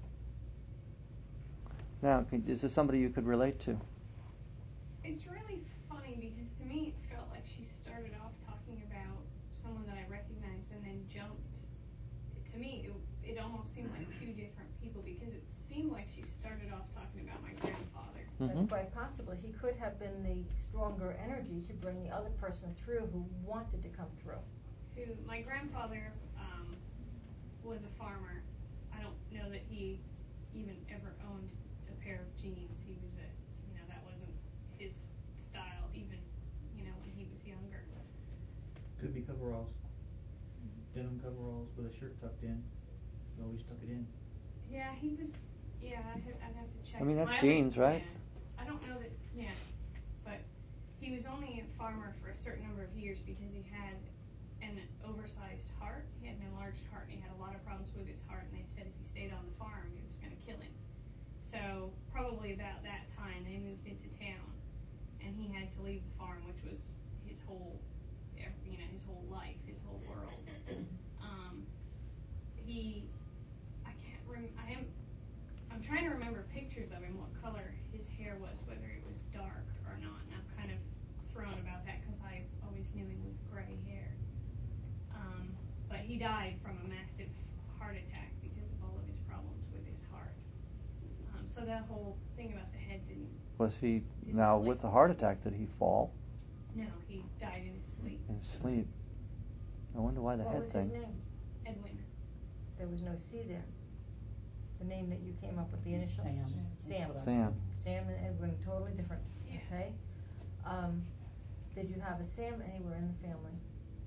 [SPEAKER 1] Now, can, is this somebody you could relate to?
[SPEAKER 3] It's really funny because to me it felt like she started off talking about someone that I recognized and then jumped. To me, it, it almost seemed like two different people because it seemed like she started off talking about my grandfather.
[SPEAKER 1] Mm-hmm.
[SPEAKER 4] That's quite possible. He could have been the stronger energy to bring the other person through who wanted to come through.
[SPEAKER 3] Who my grandfather um, was a farmer. I don't know that he even ever owned a pair of jeans. He was a, you know, that wasn't his style even, you know, when he was younger.
[SPEAKER 2] Could be coveralls. Denim coveralls with a shirt tucked in. You always tuck it in.
[SPEAKER 3] Yeah, he was. Yeah, I'd have, I'd have to check.
[SPEAKER 1] I mean, that's
[SPEAKER 3] My
[SPEAKER 1] jeans,
[SPEAKER 3] other,
[SPEAKER 1] right?
[SPEAKER 3] Yeah, I don't know that. Yeah, but he was only a farmer for a certain number of years because he had an oversized heart. He had an enlarged heart, and he had a lot of problems with his heart. And they said if he stayed on the farm, it was going to kill him. So probably about that time, they moved into town, and he had to leave the farm, which was his whole, you know, his whole life, his whole world. Um, he, I can't rem. I am. I'm trying to remember pictures of him, what color his hair was, whether it was dark or not. And I'm kind of thrown about that because I always knew him with gray hair. Um, but he died from a massive heart attack because of all of his problems with his heart. Um, so that whole thing about the head didn't.
[SPEAKER 1] Was he,
[SPEAKER 3] didn't
[SPEAKER 1] now
[SPEAKER 3] click.
[SPEAKER 1] with the heart attack, did he fall
[SPEAKER 3] No, he died in his sleep.
[SPEAKER 1] in his sleep? I wonder why the
[SPEAKER 4] What
[SPEAKER 1] head
[SPEAKER 4] was
[SPEAKER 1] thing.
[SPEAKER 4] his name?
[SPEAKER 3] Edwin.
[SPEAKER 4] There was no C there. The name that you came up with, the initial?
[SPEAKER 6] Sam.
[SPEAKER 4] Sam.
[SPEAKER 6] That's what I
[SPEAKER 1] Sam.
[SPEAKER 4] Sam and Edwin, totally different.
[SPEAKER 3] Yeah.
[SPEAKER 4] Okay. Um, did you have a Sam anywhere in the family?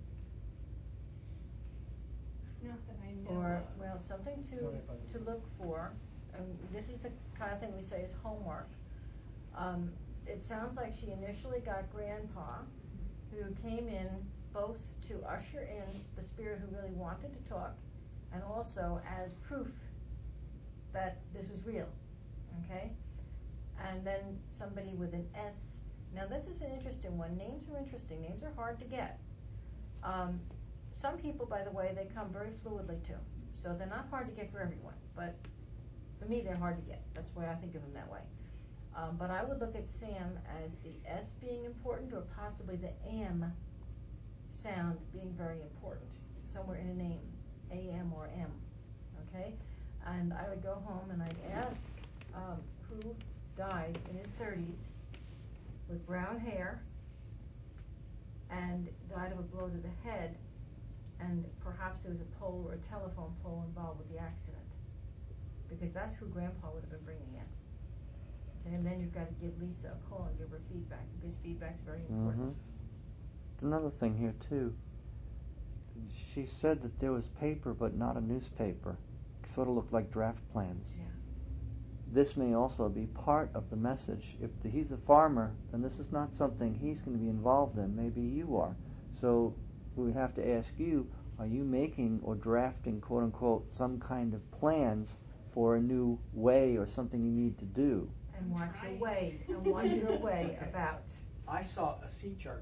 [SPEAKER 3] Not that I know
[SPEAKER 4] Or,
[SPEAKER 3] of.
[SPEAKER 4] well, something to,
[SPEAKER 7] Not if I-
[SPEAKER 4] to look for, and this is the kind of thing we say is homework. Um, it sounds like she initially got Grandpa, who came in both to usher in the spirit who really wanted to talk, and also as proof that this was real, okay? And then somebody with an S. Now this is an interesting one. Names are interesting. Names are hard to get. Um, some people, by the way, they come very fluidly too. So they're not hard to get for everyone. But for me, they're hard to get. That's why I think of them that way. Um, but I would look at Sam as the S being important, or possibly the M sound being very important. Somewhere in a name. A M or M. Okay? And I would go home and I'd ask um, who died in his thirties with brown hair and died of a blow to the head, and perhaps there was a pole or a telephone pole involved with the accident, because that's who Grandpa would have been bringing in. Okay, and then you've got to give Lisa a call and give her feedback, because feedback's very important.
[SPEAKER 1] Mm-hmm. Another thing here too. She said that there was paper, but not a newspaper. It sort of looked like draft plans.
[SPEAKER 4] Yeah.
[SPEAKER 1] This may also be part of the message. If the, he's a farmer, then this is not something he's going to be involved in. Maybe you are. So we have to ask you, are you making or drafting, quote unquote, some kind of plans for a new way or something you need to do?
[SPEAKER 4] And watch your way, and watch your way
[SPEAKER 7] Okay.
[SPEAKER 4] about.
[SPEAKER 7] I saw a sea chart,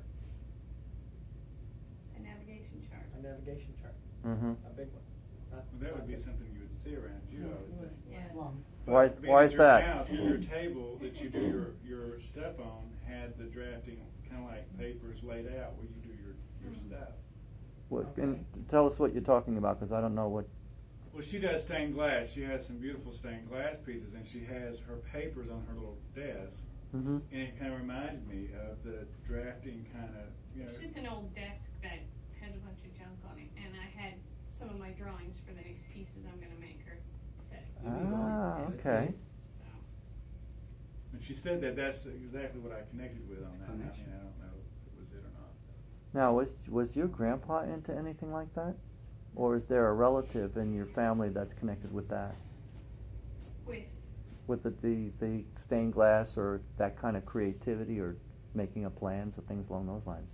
[SPEAKER 3] A navigation chart.
[SPEAKER 7] a navigation chart,
[SPEAKER 1] Mm-hmm.
[SPEAKER 7] a big one. Not,
[SPEAKER 8] Well, that would
[SPEAKER 7] not
[SPEAKER 8] be
[SPEAKER 7] big.
[SPEAKER 8] something you would see around you, I would think.
[SPEAKER 3] Yeah.
[SPEAKER 6] Long.
[SPEAKER 8] But
[SPEAKER 1] Why-
[SPEAKER 8] being
[SPEAKER 1] why
[SPEAKER 8] at
[SPEAKER 1] is
[SPEAKER 8] your
[SPEAKER 1] that?
[SPEAKER 8] house, your table that you do your, your stuff on had the drafting, kind of like papers laid out where you do your, your
[SPEAKER 3] Mhm.
[SPEAKER 8] stuff.
[SPEAKER 1] What,
[SPEAKER 7] Okay.
[SPEAKER 1] and tell us what you're talking about, because I don't know what.
[SPEAKER 8] Well, she does stained glass. She has some beautiful stained glass pieces, and she has her papers on her little desk.
[SPEAKER 1] Mm-hmm.
[SPEAKER 8] And it kind of reminded me of the drafting kind of, you know.
[SPEAKER 3] It's just an old desk that has a bunch of junk on it, and I had some of my drawings for the next pieces I'm going to make her set.
[SPEAKER 1] Ah,
[SPEAKER 7] That's
[SPEAKER 1] okay.
[SPEAKER 7] neat.
[SPEAKER 3] So,
[SPEAKER 8] And she said that that's exactly what I connected with on that. I mean,
[SPEAKER 5] Connection.
[SPEAKER 8] I don't know if it was it or not.
[SPEAKER 1] Now, was was your grandpa into anything like that, or is there a relative in your family that's connected with that,
[SPEAKER 3] with
[SPEAKER 1] with the the, the stained glass or that kind of creativity or making of plans or things along those lines?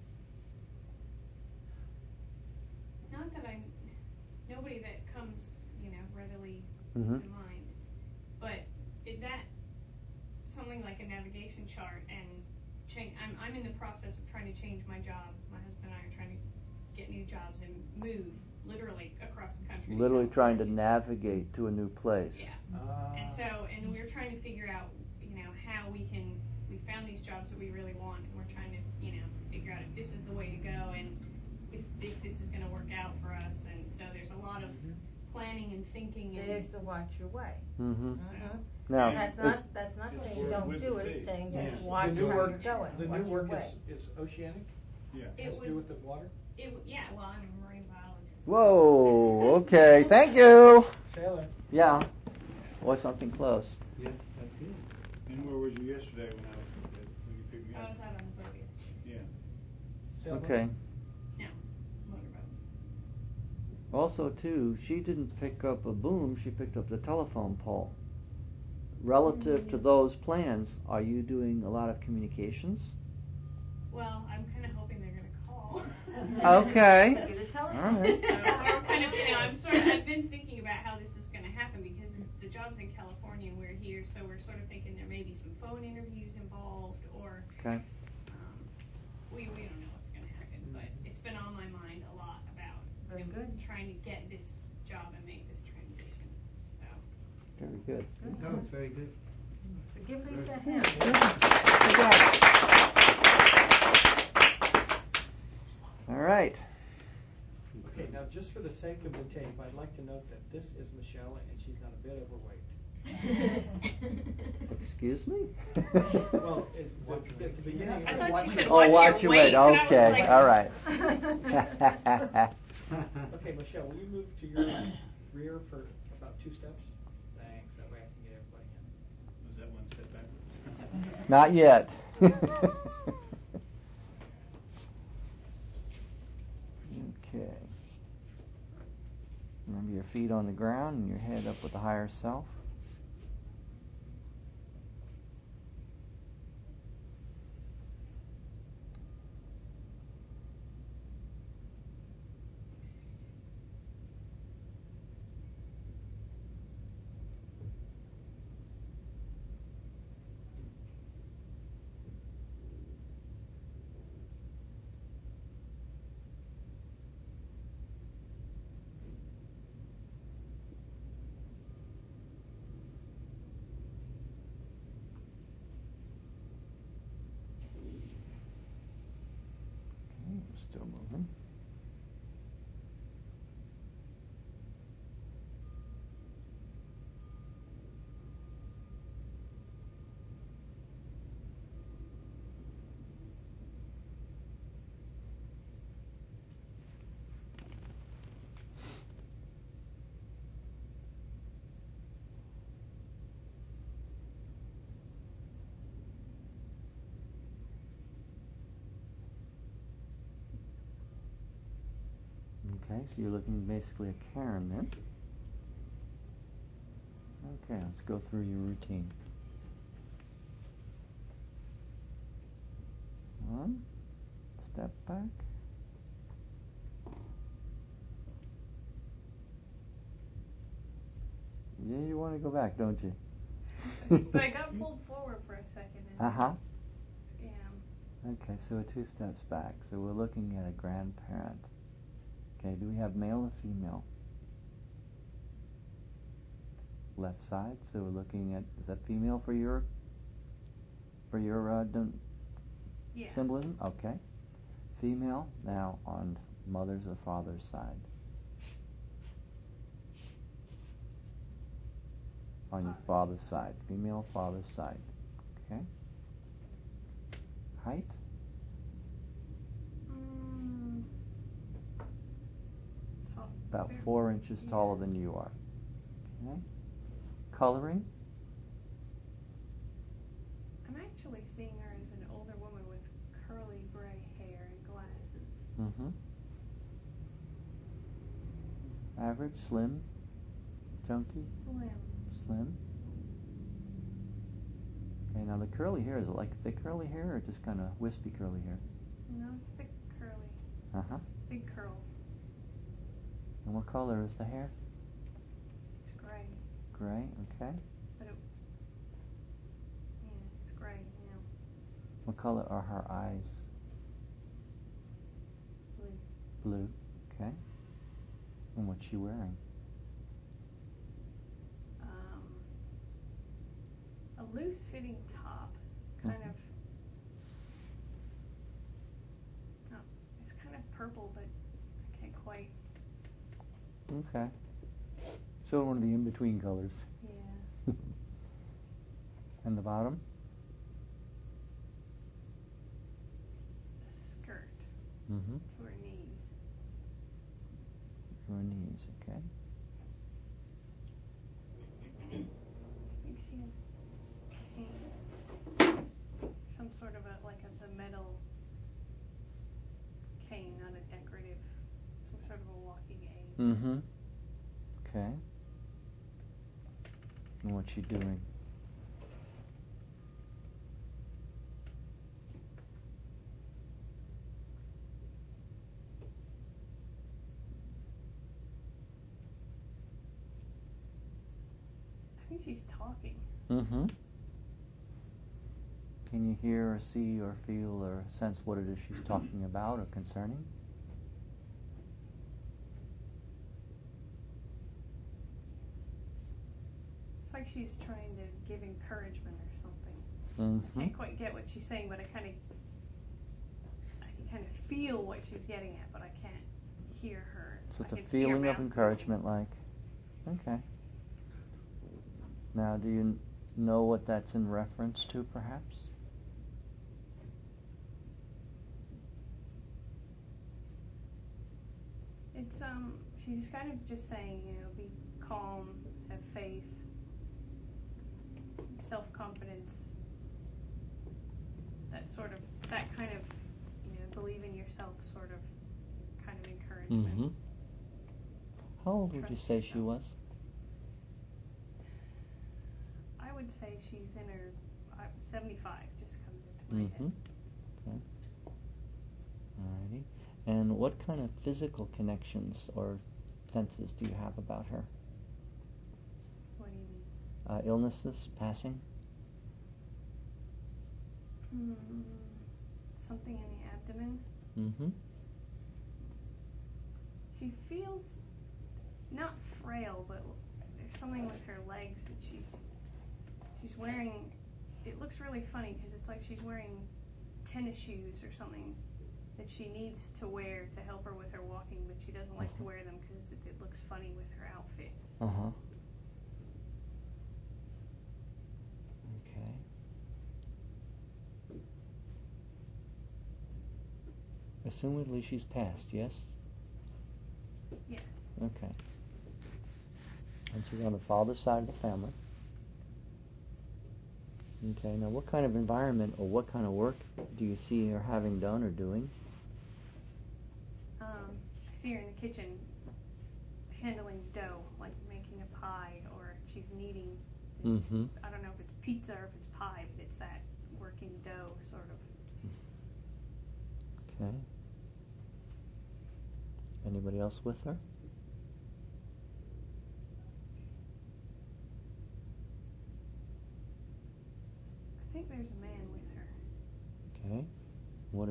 [SPEAKER 3] not that I, nobody that comes, you know, readily
[SPEAKER 1] Mhm.
[SPEAKER 3] to mind, but it, that something like a navigation chart and change. I'm I'm in the process of trying to change my job. My husband and I are trying to get new jobs and move literally across the country. to
[SPEAKER 1] Literally trying to
[SPEAKER 3] California.
[SPEAKER 1] navigate to a new place.
[SPEAKER 3] Yeah.
[SPEAKER 7] Ah.
[SPEAKER 3] And so, and we're trying to figure out, you know, how we can, we found these jobs that we really want, and we're trying to, you know, figure out if this is the way to go, and if, if this is going to work out for us, and so there's a lot of
[SPEAKER 7] Mhm.
[SPEAKER 3] planning and thinking and.
[SPEAKER 4] There's the watch your way.
[SPEAKER 1] Mm-hmm.
[SPEAKER 4] Mhm.
[SPEAKER 1] Now,
[SPEAKER 4] That's
[SPEAKER 1] is-
[SPEAKER 4] not, that's not
[SPEAKER 8] It's
[SPEAKER 4] saying
[SPEAKER 8] work
[SPEAKER 4] don't
[SPEAKER 8] with
[SPEAKER 4] do
[SPEAKER 8] the
[SPEAKER 4] it, it's
[SPEAKER 8] sea.
[SPEAKER 4] saying
[SPEAKER 7] Yeah.
[SPEAKER 4] just
[SPEAKER 7] The
[SPEAKER 4] watch
[SPEAKER 7] new
[SPEAKER 4] how
[SPEAKER 7] work-
[SPEAKER 4] you're going,
[SPEAKER 7] The
[SPEAKER 4] watch
[SPEAKER 7] new
[SPEAKER 4] your
[SPEAKER 7] work
[SPEAKER 4] way.
[SPEAKER 7] is, is oceanic?
[SPEAKER 8] Yeah.
[SPEAKER 3] It
[SPEAKER 7] Has to do
[SPEAKER 3] would-
[SPEAKER 7] with the water?
[SPEAKER 3] It, w- yeah, well, I'm a marine biologist.
[SPEAKER 1] Whoa. Okay. Thank you.
[SPEAKER 7] Sailor.
[SPEAKER 1] Yeah. Or something close.
[SPEAKER 5] Yes, that's good.
[SPEAKER 8] And where was you yesterday when I was when you picked me
[SPEAKER 3] I
[SPEAKER 8] up?
[SPEAKER 3] was out on the boat yesterday.
[SPEAKER 8] Yeah.
[SPEAKER 7] Sailboat?
[SPEAKER 1] Okay.
[SPEAKER 3] No, motorboat.
[SPEAKER 1] Also, too, she didn't pick up a boom, she picked up the telephone pole. Relative to those plans, are you doing a lot of communications?
[SPEAKER 3] Well, I'm kind of hoping they're going to call.
[SPEAKER 1] Okay.
[SPEAKER 4] Get a telephone.
[SPEAKER 1] All right.
[SPEAKER 3] So we're kind of, you know, I'm sort of, I've been thinking about how this is going to happen because it's, the job's in California and we're here, so we're sort of thinking there may be some phone interviews involved, or
[SPEAKER 1] Okay.
[SPEAKER 3] um, we we don't know what's going to happen, but it's been on my mind a lot about
[SPEAKER 4] Very
[SPEAKER 3] you know,
[SPEAKER 4] good.
[SPEAKER 3] trying to get this job and make this transition. So
[SPEAKER 1] Very good.
[SPEAKER 5] No, it's very good.
[SPEAKER 4] So give Lisa a
[SPEAKER 1] Yeah,
[SPEAKER 4] hand.
[SPEAKER 1] good job. All right.
[SPEAKER 7] Okay, now just for the sake of the tape, I'd like to note that this is Michelle and she's not a bit overweight.
[SPEAKER 1] Excuse me?
[SPEAKER 7] Well, it's the, at the beginning.
[SPEAKER 3] I
[SPEAKER 7] it
[SPEAKER 3] thought
[SPEAKER 7] was
[SPEAKER 3] you said
[SPEAKER 1] Oh,
[SPEAKER 3] watch,
[SPEAKER 1] watch
[SPEAKER 3] your
[SPEAKER 1] your
[SPEAKER 3] weight.
[SPEAKER 1] weight.
[SPEAKER 3] And I was
[SPEAKER 1] Okay.
[SPEAKER 3] like,
[SPEAKER 1] All right.
[SPEAKER 7] Okay, Michelle, will you move to your rear for about two steps? Thanks, that way I can get everybody in.
[SPEAKER 8] Was that one step backwards?
[SPEAKER 1] Not yet. Okay. Remember your feet on the ground and your head up with the higher self. Okay, we're still moving. Okay, so you're looking basically at Karen then. Okay, let's go through your routine. One, step back. Yeah, you want to go back, don't you?
[SPEAKER 3] But I got pulled forward for a second. And
[SPEAKER 1] Uh huh.
[SPEAKER 3] Yeah.
[SPEAKER 1] Okay, so we're two steps back. So we're looking at a grandparent. Okay, do we have male or female? Left side. So we're looking at, is that female for your for your uh, dom-
[SPEAKER 3] Yeah.
[SPEAKER 1] symbolism? Okay. Female now on mother's or father's side. On your father's side. Female father's side. Okay. Height?
[SPEAKER 3] Mm, tall,
[SPEAKER 1] About
[SPEAKER 3] fair-
[SPEAKER 1] four inches
[SPEAKER 3] yeah.
[SPEAKER 1] taller than you are. Okay. Coloring?
[SPEAKER 3] I'm actually seeing her as an older woman with curly gray hair and glasses.
[SPEAKER 1] Mm-hmm. Average, slim, chunky,
[SPEAKER 3] Slim.
[SPEAKER 1] slim. Okay, now the curly hair, is it like thick curly hair or just kind of wispy curly hair?
[SPEAKER 3] No, it's thick curly.
[SPEAKER 1] Uh-huh.
[SPEAKER 3] Big curls.
[SPEAKER 1] And what color is the hair?
[SPEAKER 3] It's gray.
[SPEAKER 1] Gray, okay.
[SPEAKER 3] But it, yeah, it's gray, yeah.
[SPEAKER 1] What color are her eyes?
[SPEAKER 3] Blue.
[SPEAKER 1] Blue, okay. And what's she wearing?
[SPEAKER 3] Um, a loose fitting top, kind
[SPEAKER 1] Mhm.
[SPEAKER 3] of, no, it's kind of purple, but I can't quite,
[SPEAKER 1] Okay. So one of the in-between colors.
[SPEAKER 3] yeah.
[SPEAKER 1] And the bottom?
[SPEAKER 3] A skirt
[SPEAKER 1] Mm-hmm.
[SPEAKER 3] to her knees.
[SPEAKER 1] To her knees, okay.
[SPEAKER 3] I think she has a cane. Some sort of a, like a, the metal cane, not a decorative, some sort of a walking aid.
[SPEAKER 1] Mm-hmm. Okay. And what's she doing?
[SPEAKER 3] I think she's talking.
[SPEAKER 1] Mm-hmm. Can you hear or see or feel or sense what it is she's talking about or concerning?
[SPEAKER 3] It's like she's trying to give encouragement or something.
[SPEAKER 1] Mm-hmm.
[SPEAKER 3] I can't quite get what she's saying, but I kind of, I can kind of feel what she's getting at, but I can't hear her.
[SPEAKER 1] So it's
[SPEAKER 3] I
[SPEAKER 1] a
[SPEAKER 3] can see her
[SPEAKER 1] feeling of
[SPEAKER 3] mouth
[SPEAKER 1] encouragement, like. Okay. Now, do you n- know what that's in reference to, perhaps?
[SPEAKER 3] It's um, she's kind of just saying, you know, be calm, have faith, self-confidence, that sort of, that kind of, you know, believe in yourself sort of, kind of encouragement.
[SPEAKER 1] Mm-hmm. How old would you
[SPEAKER 3] Trust
[SPEAKER 1] say
[SPEAKER 3] yourself.
[SPEAKER 1] she was?
[SPEAKER 3] I would say she's in her uh, seventy-five. Just comes into my
[SPEAKER 1] Mm-hmm.
[SPEAKER 3] head.
[SPEAKER 1] Okay. Alrighty. And what kind of physical connections or senses do you have about her?
[SPEAKER 3] What do you mean?
[SPEAKER 1] Uh, illnesses, passing?
[SPEAKER 3] Hmm, something in the abdomen.
[SPEAKER 1] Mm-hmm.
[SPEAKER 3] She feels not frail, but there's something with her legs that she's she's wearing. It looks really funny because it's like she's wearing tennis shoes or something that she needs to wear to help her with her walking, but she doesn't like to wear them because it, it looks funny with her outfit.
[SPEAKER 1] Uh-huh. Okay. Assumedly she's passed, yes?
[SPEAKER 3] Yes.
[SPEAKER 1] Okay. And she's on the father's side of the family. Okay, now what kind of environment or what kind of work do you see her having done or doing?
[SPEAKER 3] Um, I see her in the kitchen handling dough, like making a pie, or she's kneading.
[SPEAKER 1] Mm-hmm.
[SPEAKER 3] I don't know if it's pizza or if it's pie, but it's that working dough sort of.
[SPEAKER 1] Okay. Anybody else with her?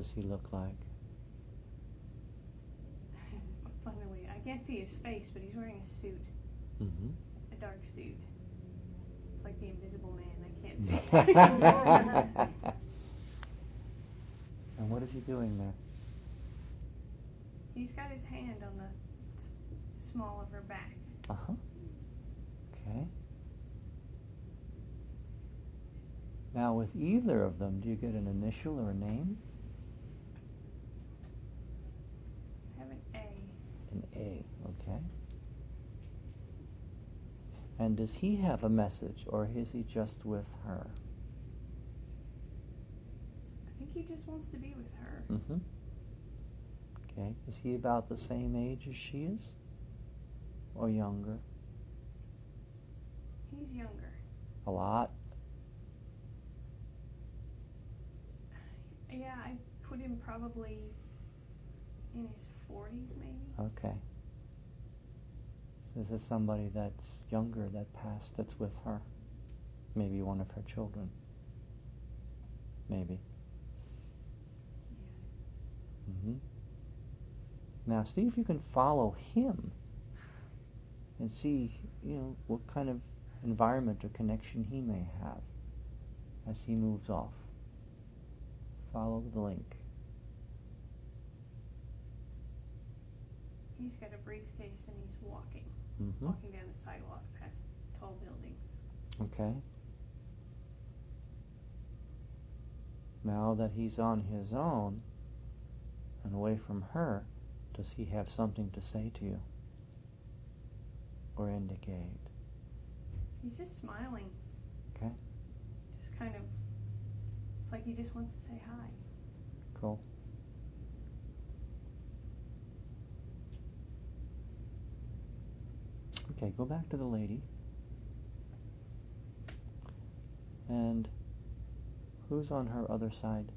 [SPEAKER 1] does he look like?
[SPEAKER 3] Funnily, I can't see his face, but he's wearing a suit,
[SPEAKER 1] Mm-hmm.
[SPEAKER 3] a dark suit. It's like the Invisible Man. I can't see.
[SPEAKER 1] And what is he doing there?
[SPEAKER 3] He's got his hand on the s- small of her back.
[SPEAKER 1] Uh-huh. Okay. Now, with either of them, do you get an initial or a name?
[SPEAKER 3] I have an A.
[SPEAKER 1] An A, okay. And does he have a message, or is he just with her?
[SPEAKER 3] I think he just wants to be with her.
[SPEAKER 1] Mm-hmm. Okay. Is he about the same age as she is? Or younger?
[SPEAKER 3] He's younger.
[SPEAKER 1] A lot?
[SPEAKER 3] Yeah, I put him probably in his forties, maybe.
[SPEAKER 1] Okay. So this is somebody that's younger that passed that's with her. Maybe one of her children. Maybe.
[SPEAKER 3] Yeah.
[SPEAKER 1] Mm-hmm. Now see if you can follow him and see, you know, what kind of environment or connection he may have as he moves off. Follow the link.
[SPEAKER 3] He's got a briefcase and he's walking.
[SPEAKER 1] Mm-hmm.
[SPEAKER 3] Walking down the sidewalk past tall buildings.
[SPEAKER 1] Okay. Now that he's on his own and away from her, does he have something to say to you? Or indicate?
[SPEAKER 3] He's just smiling.
[SPEAKER 1] Okay.
[SPEAKER 3] Just kind of, it's like he just wants to say hi.
[SPEAKER 1] Cool. Okay, go back to the lady. And who's on her other side?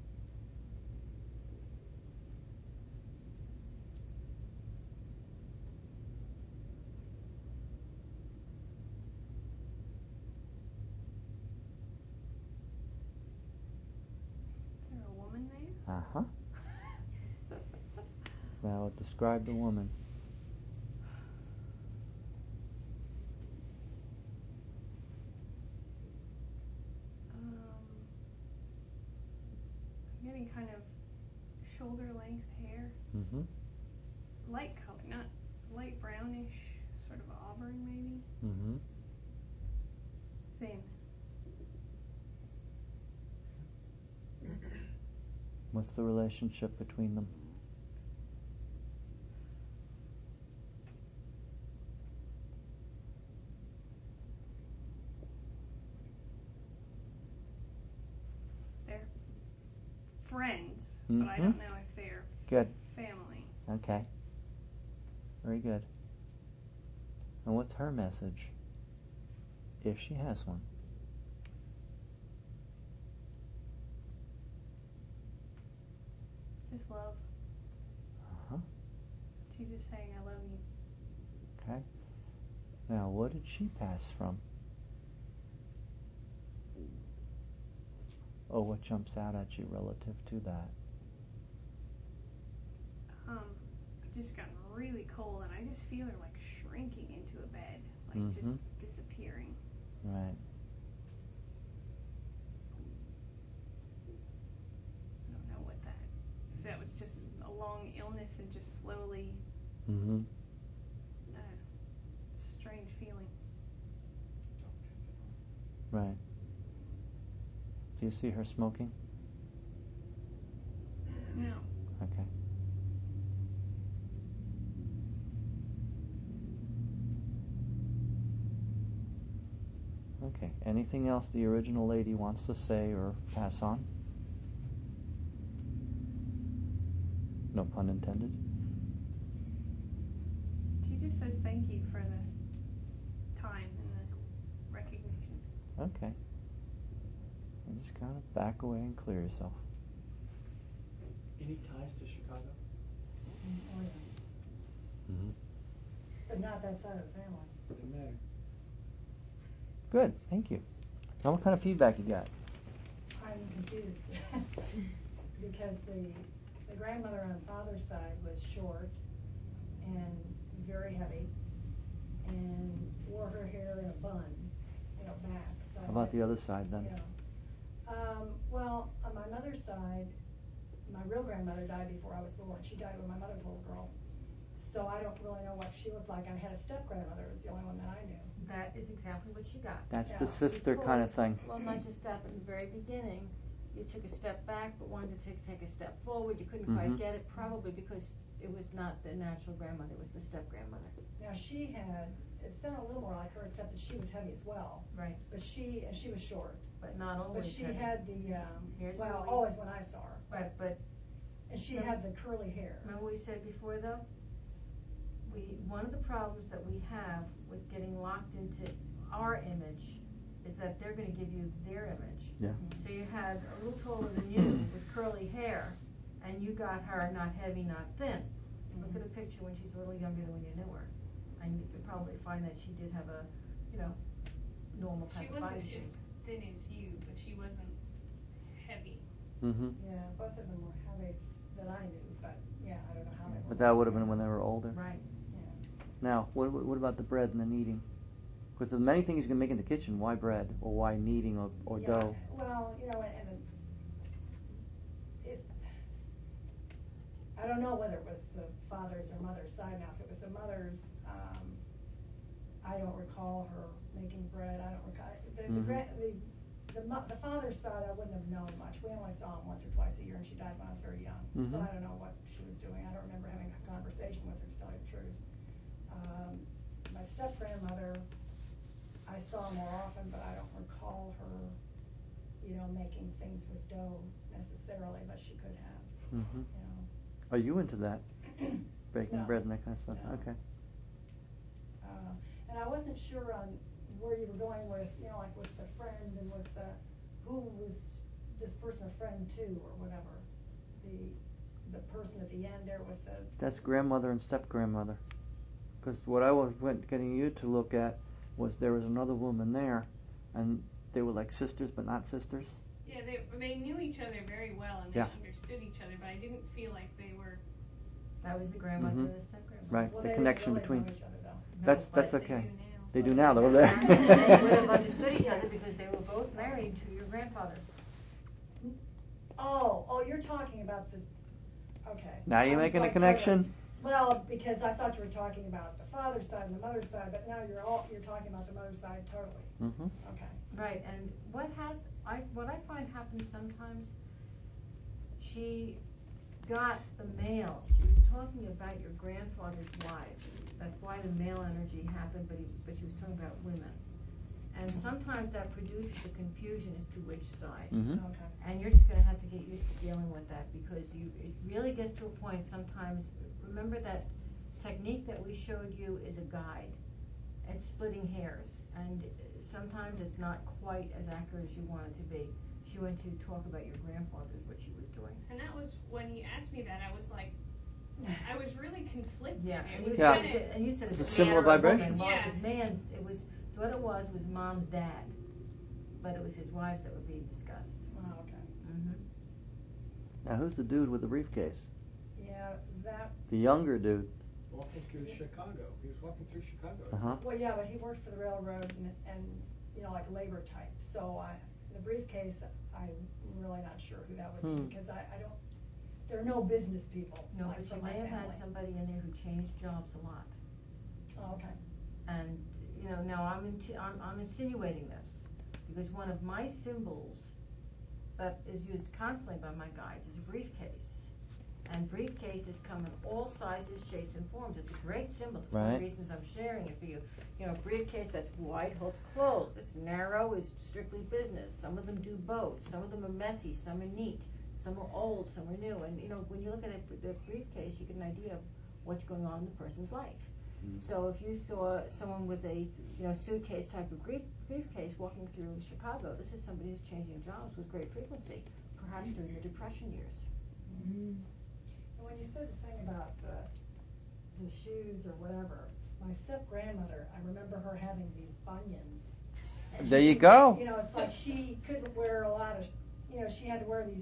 [SPEAKER 3] Is there a woman there?
[SPEAKER 1] Uh-huh. Now describe the woman.
[SPEAKER 3] Um, I'm getting kind of shoulder length hair.
[SPEAKER 1] Mm-hmm.
[SPEAKER 3] Light color, not light brownish, sort of auburn maybe.
[SPEAKER 1] Mm-hmm.
[SPEAKER 3] Thin.
[SPEAKER 1] What's the relationship between them?
[SPEAKER 3] They're friends,
[SPEAKER 1] Mm-hmm.
[SPEAKER 3] but I don't know if they're
[SPEAKER 1] Good.
[SPEAKER 3] family.
[SPEAKER 1] Okay. Very good. And what's her message? If she has one.
[SPEAKER 3] Just love.
[SPEAKER 1] Uh-huh.
[SPEAKER 3] She's just saying, I love you.
[SPEAKER 1] Okay. Now, what did she pass from? Oh, what jumps out at you relative to that?
[SPEAKER 3] Um, I've just gotten really cold, and I just feel her like shrinking into a bed, like
[SPEAKER 1] Mm-hmm.
[SPEAKER 3] just disappearing.
[SPEAKER 1] Right.
[SPEAKER 3] I don't know what that. If that was just a long illness and just slowly.
[SPEAKER 1] Mm-hmm.
[SPEAKER 3] Uh, strange feeling.
[SPEAKER 1] Right. Do you see her smoking?
[SPEAKER 3] No.
[SPEAKER 1] Okay. Okay. Anything else the original lady wants to say or pass on? No pun intended.
[SPEAKER 3] She just says thank you for the time and the recognition.
[SPEAKER 1] Okay. And just kind of back away and clear yourself.
[SPEAKER 7] Any ties to Chicago?
[SPEAKER 4] Oh, yeah.
[SPEAKER 1] Mm-hmm.
[SPEAKER 4] But not that side of the family.
[SPEAKER 7] Doesn't matter.
[SPEAKER 1] Good. Thank you. Now, what kind of feedback you got?
[SPEAKER 9] I'm confused because the the grandmother on father's side was short and very heavy and wore her hair in a bun, you know, back. So
[SPEAKER 1] How about the other side then?
[SPEAKER 9] Yeah. Um, well, on my mother's side, my real grandmother died before I was born. She died when my mother was a little girl. So I don't really know what she looked like. I had a step grandmother, was the only one that I knew.
[SPEAKER 4] That is exactly what she got.
[SPEAKER 1] That's
[SPEAKER 9] Yeah.
[SPEAKER 1] the sister kind of thing.
[SPEAKER 4] Well, not just that, but in the very beginning, you took a step back, but wanted to take, take a step forward. You couldn't
[SPEAKER 1] Mhm.
[SPEAKER 4] quite get it, probably because it was not the natural grandmother, it was the step grandmother.
[SPEAKER 9] Now she had, it sounded a little more like her, except that she was heavy as well.
[SPEAKER 4] Right.
[SPEAKER 9] But she, and she was short.
[SPEAKER 4] But not always
[SPEAKER 9] But she
[SPEAKER 4] heavy.
[SPEAKER 9] had the, um,
[SPEAKER 4] Here's
[SPEAKER 9] well,
[SPEAKER 4] what we-
[SPEAKER 9] always when I saw her.
[SPEAKER 4] Right, but
[SPEAKER 9] And she
[SPEAKER 4] Remember-
[SPEAKER 9] had the curly hair.
[SPEAKER 4] remember what we said before, though? We, one of the problems that we have with getting locked into our image is that they're gonna give you their image.
[SPEAKER 1] Yeah.
[SPEAKER 4] So you had a little taller than you with curly hair, and you got her not heavy, not thin. Look at a picture when she's a little younger than when you knew her, and you could probably find that she did have a, you know, normal
[SPEAKER 3] She
[SPEAKER 4] type of body
[SPEAKER 3] wasn't
[SPEAKER 4] shape.
[SPEAKER 3] as thin as you, but she wasn't heavy.
[SPEAKER 1] Mhm.
[SPEAKER 9] Yeah, both of them were heavy that I knew, but yeah, I don't know how they were.
[SPEAKER 1] But that would have been when they were older.
[SPEAKER 4] Right.
[SPEAKER 9] Yeah.
[SPEAKER 1] Now, what what about the bread and the kneading? Because there's many things you can make in the kitchen. Why bread or why kneading or, or
[SPEAKER 9] Yeah,
[SPEAKER 1] dough?
[SPEAKER 9] well, you know, and, and it, I don't know whether it was the father's or mother's side now. If it was the mother's, um, I don't recall her making bread. I don't recall, the, the,
[SPEAKER 1] Mhm.
[SPEAKER 9] gra- the, the, mo- the father's side, I wouldn't have known much. We only saw him once or twice a year, and she died when I was very young. So
[SPEAKER 1] Mhm.
[SPEAKER 9] I don't know what she was doing. I don't remember having a conversation with her, to tell you the truth. Um, my step grandmother, I saw more often, but I don't recall her, you know, making things with dough necessarily, but she could have,
[SPEAKER 1] Mhm.
[SPEAKER 9] you know.
[SPEAKER 1] Are you into that? Baking
[SPEAKER 9] No.
[SPEAKER 1] bread and that kind of stuff?
[SPEAKER 9] No.
[SPEAKER 1] Okay.
[SPEAKER 9] Uh, and I wasn't sure on where you were going with, you know, like with the friend and with the, who was this person a friend to or whatever. The, the person at the end there with the.
[SPEAKER 1] That's grandmother and step grandmother. Because what I was went getting you to look at was there was another woman there, and they were like sisters but not sisters.
[SPEAKER 3] Yeah, they they knew each other very well and they
[SPEAKER 1] Yeah.
[SPEAKER 3] understood each other, but I didn't feel like they were.
[SPEAKER 4] That was the grandmother
[SPEAKER 1] Mhm.
[SPEAKER 4] and the step grandmother.
[SPEAKER 1] Right.
[SPEAKER 9] Well,
[SPEAKER 1] the
[SPEAKER 9] they
[SPEAKER 1] connection
[SPEAKER 9] didn't really
[SPEAKER 1] between.
[SPEAKER 9] know each other, though.
[SPEAKER 1] That's
[SPEAKER 4] No,
[SPEAKER 1] that's
[SPEAKER 4] but
[SPEAKER 1] okay.
[SPEAKER 3] They do now.
[SPEAKER 1] They do now. They were there.
[SPEAKER 4] They would have understood each other because they were both married to your grandfather.
[SPEAKER 9] Oh, oh, you're talking about the, okay.
[SPEAKER 1] Now you're
[SPEAKER 9] I'm
[SPEAKER 1] making a
[SPEAKER 9] like
[SPEAKER 1] connection?
[SPEAKER 9] totally- Well, because I thought you were talking about the father's side and the mother's side, but now you're all, you're talking about the mother's side totally.
[SPEAKER 1] Mhm.
[SPEAKER 9] Okay.
[SPEAKER 4] Right, and what has, I, what I find happens sometimes, she got the male, she was talking about your grandfather's wives. That's why the male energy happened, but he, but she was talking about women. And sometimes that produces a confusion as to which side.
[SPEAKER 1] Mhm.
[SPEAKER 9] Okay.
[SPEAKER 4] And you're just gonna have to get used to dealing with that, because you, it really gets to a point sometimes, remember that technique that we showed you is a guide. It's splitting hairs, and sometimes it's not quite as accurate as you want it to be. She went to talk about your grandfather's, what she was doing.
[SPEAKER 3] And that was, when he asked me that, I was like, I was really conflicted.
[SPEAKER 4] Yeah,
[SPEAKER 3] It
[SPEAKER 4] and you
[SPEAKER 3] was
[SPEAKER 1] Yeah.
[SPEAKER 4] said,
[SPEAKER 3] kinda-
[SPEAKER 4] and you said
[SPEAKER 1] It's
[SPEAKER 4] it's
[SPEAKER 1] a
[SPEAKER 4] a man
[SPEAKER 1] similar
[SPEAKER 4] or a woman.
[SPEAKER 1] vibration.
[SPEAKER 4] Well,
[SPEAKER 3] Yeah.
[SPEAKER 4] it was man's, it was, so what it was, was mom's dad, but it was his wives that were being discussed.
[SPEAKER 9] Oh, okay.
[SPEAKER 4] Mm-hmm.
[SPEAKER 1] Now who's the dude with the briefcase?
[SPEAKER 9] Yeah, that,
[SPEAKER 1] The younger dude.
[SPEAKER 7] Walking through Chicago. He was walking through Chicago.
[SPEAKER 1] Uh huh.
[SPEAKER 9] well, yeah, but he worked for the railroad and, and, you know, like labor type, so I, the briefcase, I'm really not sure who that would
[SPEAKER 1] Hmm.
[SPEAKER 9] be, because I, I don't, there are no business people,
[SPEAKER 4] No,
[SPEAKER 9] like
[SPEAKER 4] but
[SPEAKER 9] from
[SPEAKER 4] you
[SPEAKER 9] my
[SPEAKER 4] may have had
[SPEAKER 9] family.
[SPEAKER 4] somebody in there who changed jobs a lot.
[SPEAKER 9] Oh, okay.
[SPEAKER 4] And, you know, now I'm inti- I'm, I'm insinuating this, because one of my symbols that is used constantly by my guides is a briefcase. And briefcases come in all sizes, shapes, and forms. It's a great symbol. That's one of
[SPEAKER 1] Right.
[SPEAKER 4] the reasons I'm sharing it for you. You know, briefcase that's wide holds closed. That's narrow is strictly business. Some of them do both. Some of them are messy. Some are neat. Some are old. Some are new. And you know, when you look at a, the briefcase, you get an idea of what's going on in the person's life.
[SPEAKER 1] Mm.
[SPEAKER 4] So if you saw someone with a you know suitcase type of brief, briefcase walking through Chicago, this is somebody who's changing jobs with great frequency, perhaps during the Depression years.
[SPEAKER 9] Mm-hmm. And when you said the thing about the, the shoes or whatever, my step grandmother, I remember her having these bunions. And
[SPEAKER 1] There
[SPEAKER 9] she-
[SPEAKER 1] you go.
[SPEAKER 9] You know, it's like she couldn't wear a lot of, you know, she had to wear these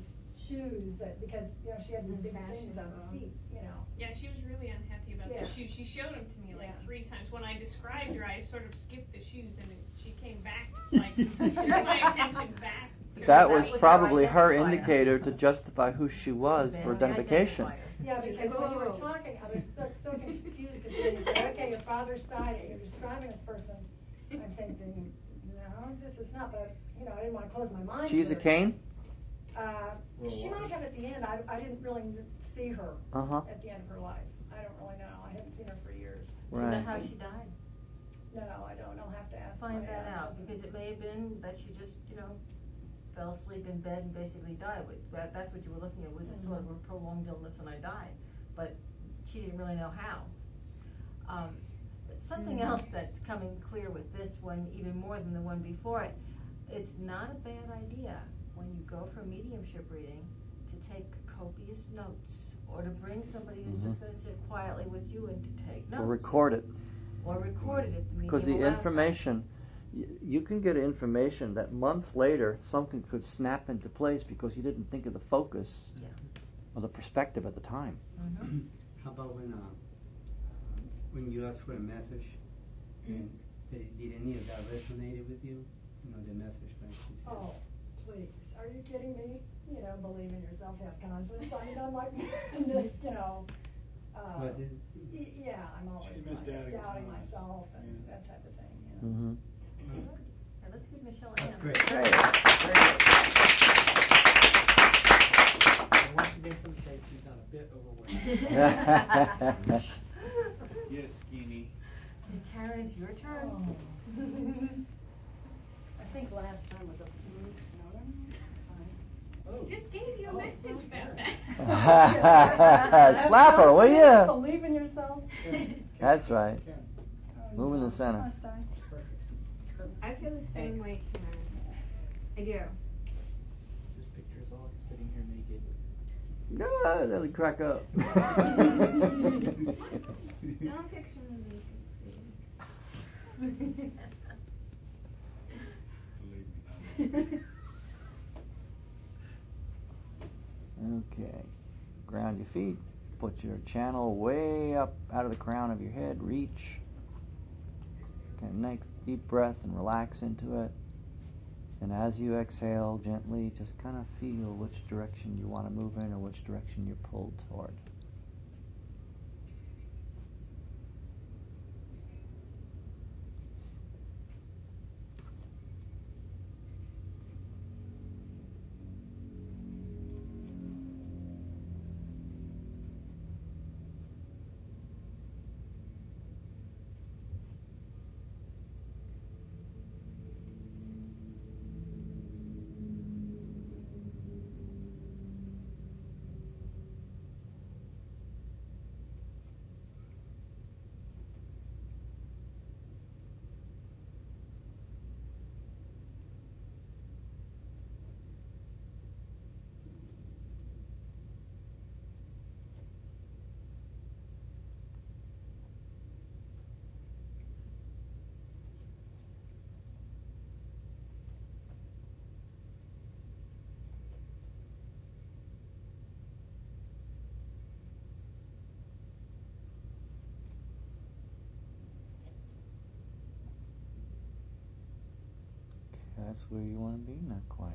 [SPEAKER 9] shoes that, because, you know, she had these
[SPEAKER 4] And
[SPEAKER 9] big
[SPEAKER 4] fashion,
[SPEAKER 9] things on her
[SPEAKER 4] uh,
[SPEAKER 9] feet, you know.
[SPEAKER 3] Yeah, she was really unhappy about
[SPEAKER 9] Yeah.
[SPEAKER 3] the shoes. She showed them to me like
[SPEAKER 9] Yeah.
[SPEAKER 3] three times. When I described her, I sort of skipped the shoes, and it, she came back, like, drew my attention back. To
[SPEAKER 1] That
[SPEAKER 3] her.
[SPEAKER 1] was
[SPEAKER 4] was her
[SPEAKER 1] probably her
[SPEAKER 4] identifier.
[SPEAKER 1] indicator to justify who she was
[SPEAKER 4] That's
[SPEAKER 1] for
[SPEAKER 4] the
[SPEAKER 1] identification.
[SPEAKER 4] identifier.
[SPEAKER 9] Yeah,
[SPEAKER 4] She's
[SPEAKER 9] because
[SPEAKER 4] like,
[SPEAKER 9] when you were
[SPEAKER 4] "Whoa."
[SPEAKER 9] talking, I was so, so confused, because when you said, okay, your father's side, and you're describing this person, I'm thinking, no, this is not, but, you know, I didn't wanna close my mind to
[SPEAKER 1] She's a
[SPEAKER 9] her.
[SPEAKER 1] cane?
[SPEAKER 9] Uh,
[SPEAKER 8] Well,
[SPEAKER 9] she
[SPEAKER 8] why?
[SPEAKER 9] might have at the end, I, I didn't really see her
[SPEAKER 1] Uh-huh.
[SPEAKER 9] at the end of her life. I don't really know, I haven't seen her for years.
[SPEAKER 4] Do you know
[SPEAKER 1] Right.
[SPEAKER 4] how she died?
[SPEAKER 9] No, I don't, I'll have to ask
[SPEAKER 4] Find
[SPEAKER 9] my,
[SPEAKER 4] that
[SPEAKER 9] uh,
[SPEAKER 4] out,
[SPEAKER 9] husband.
[SPEAKER 4] because it may have been that she just, you know, fell asleep in bed and basically died. With that, that's what you were looking at, was a sort of a
[SPEAKER 9] Mhm.
[SPEAKER 4] prolonged illness and I died. But she didn't really know how. Um, but something else that's coming clear with this one, even more than the one before it, it's not a bad idea when you go for a mediumship reading to take copious notes, or to bring somebody who's just
[SPEAKER 1] Mhm.
[SPEAKER 4] gonna sit quietly with you and to take notes.
[SPEAKER 1] Or record it.
[SPEAKER 4] Or record it if the medium
[SPEAKER 1] Because the
[SPEAKER 4] allows that.
[SPEAKER 1] information, y- you can get information that months later something could snap into place because you didn't think of the focus
[SPEAKER 4] Yeah.
[SPEAKER 1] or the perspective at the time.
[SPEAKER 4] Mhm.
[SPEAKER 5] How about when, uh, uh, when you asked for a message, and did, did any of that resonated with you? You know, the message like she said.
[SPEAKER 9] Oh, please, are you kidding me? You know, believe in yourself, have confidence, I mean, I'm like, this, you know, uh,
[SPEAKER 5] Was it?
[SPEAKER 9] y- yeah, I'm always
[SPEAKER 8] She missed
[SPEAKER 9] like
[SPEAKER 8] doubting
[SPEAKER 9] doubting
[SPEAKER 8] Thomas.
[SPEAKER 9] myself and
[SPEAKER 8] Yeah.
[SPEAKER 9] that type of thing, you know.
[SPEAKER 1] Mm-hmm.
[SPEAKER 4] Yeah, let's give Michelle a
[SPEAKER 5] That's
[SPEAKER 4] hand.
[SPEAKER 5] great.
[SPEAKER 1] Great.
[SPEAKER 7] And once again from the States, she's not a bit overweight.
[SPEAKER 8] Yes, skinny.
[SPEAKER 4] Okay, Karen, it's your turn.
[SPEAKER 9] Oh. I think last time was a fluke, no, no, no, it's fine.
[SPEAKER 8] Oh.
[SPEAKER 3] Just gave you a
[SPEAKER 9] Oh,
[SPEAKER 3] message about
[SPEAKER 1] that. Slap her, will ya?
[SPEAKER 9] Believe in yourself.
[SPEAKER 1] That's right.
[SPEAKER 8] Karen.
[SPEAKER 9] Oh,
[SPEAKER 1] Move in
[SPEAKER 9] no.
[SPEAKER 1] the center.
[SPEAKER 9] Last time.
[SPEAKER 8] Perfect.
[SPEAKER 10] I feel the same
[SPEAKER 7] Thanks.
[SPEAKER 10] way, Karen. I do.
[SPEAKER 7] Just picture us all sitting here naked.
[SPEAKER 1] No, that'll crack up.
[SPEAKER 10] Don't picture me naked, please.
[SPEAKER 8] Believe me.
[SPEAKER 1] Okay. Ground your feet. Put your channel way up out of the crown of your head. Reach. Okay, make a deep breath and relax into it. And as you exhale, gently just kind of feel which direction you want to move in or which direction you're pulled toward. Okay, that's where you want to be? Not quite.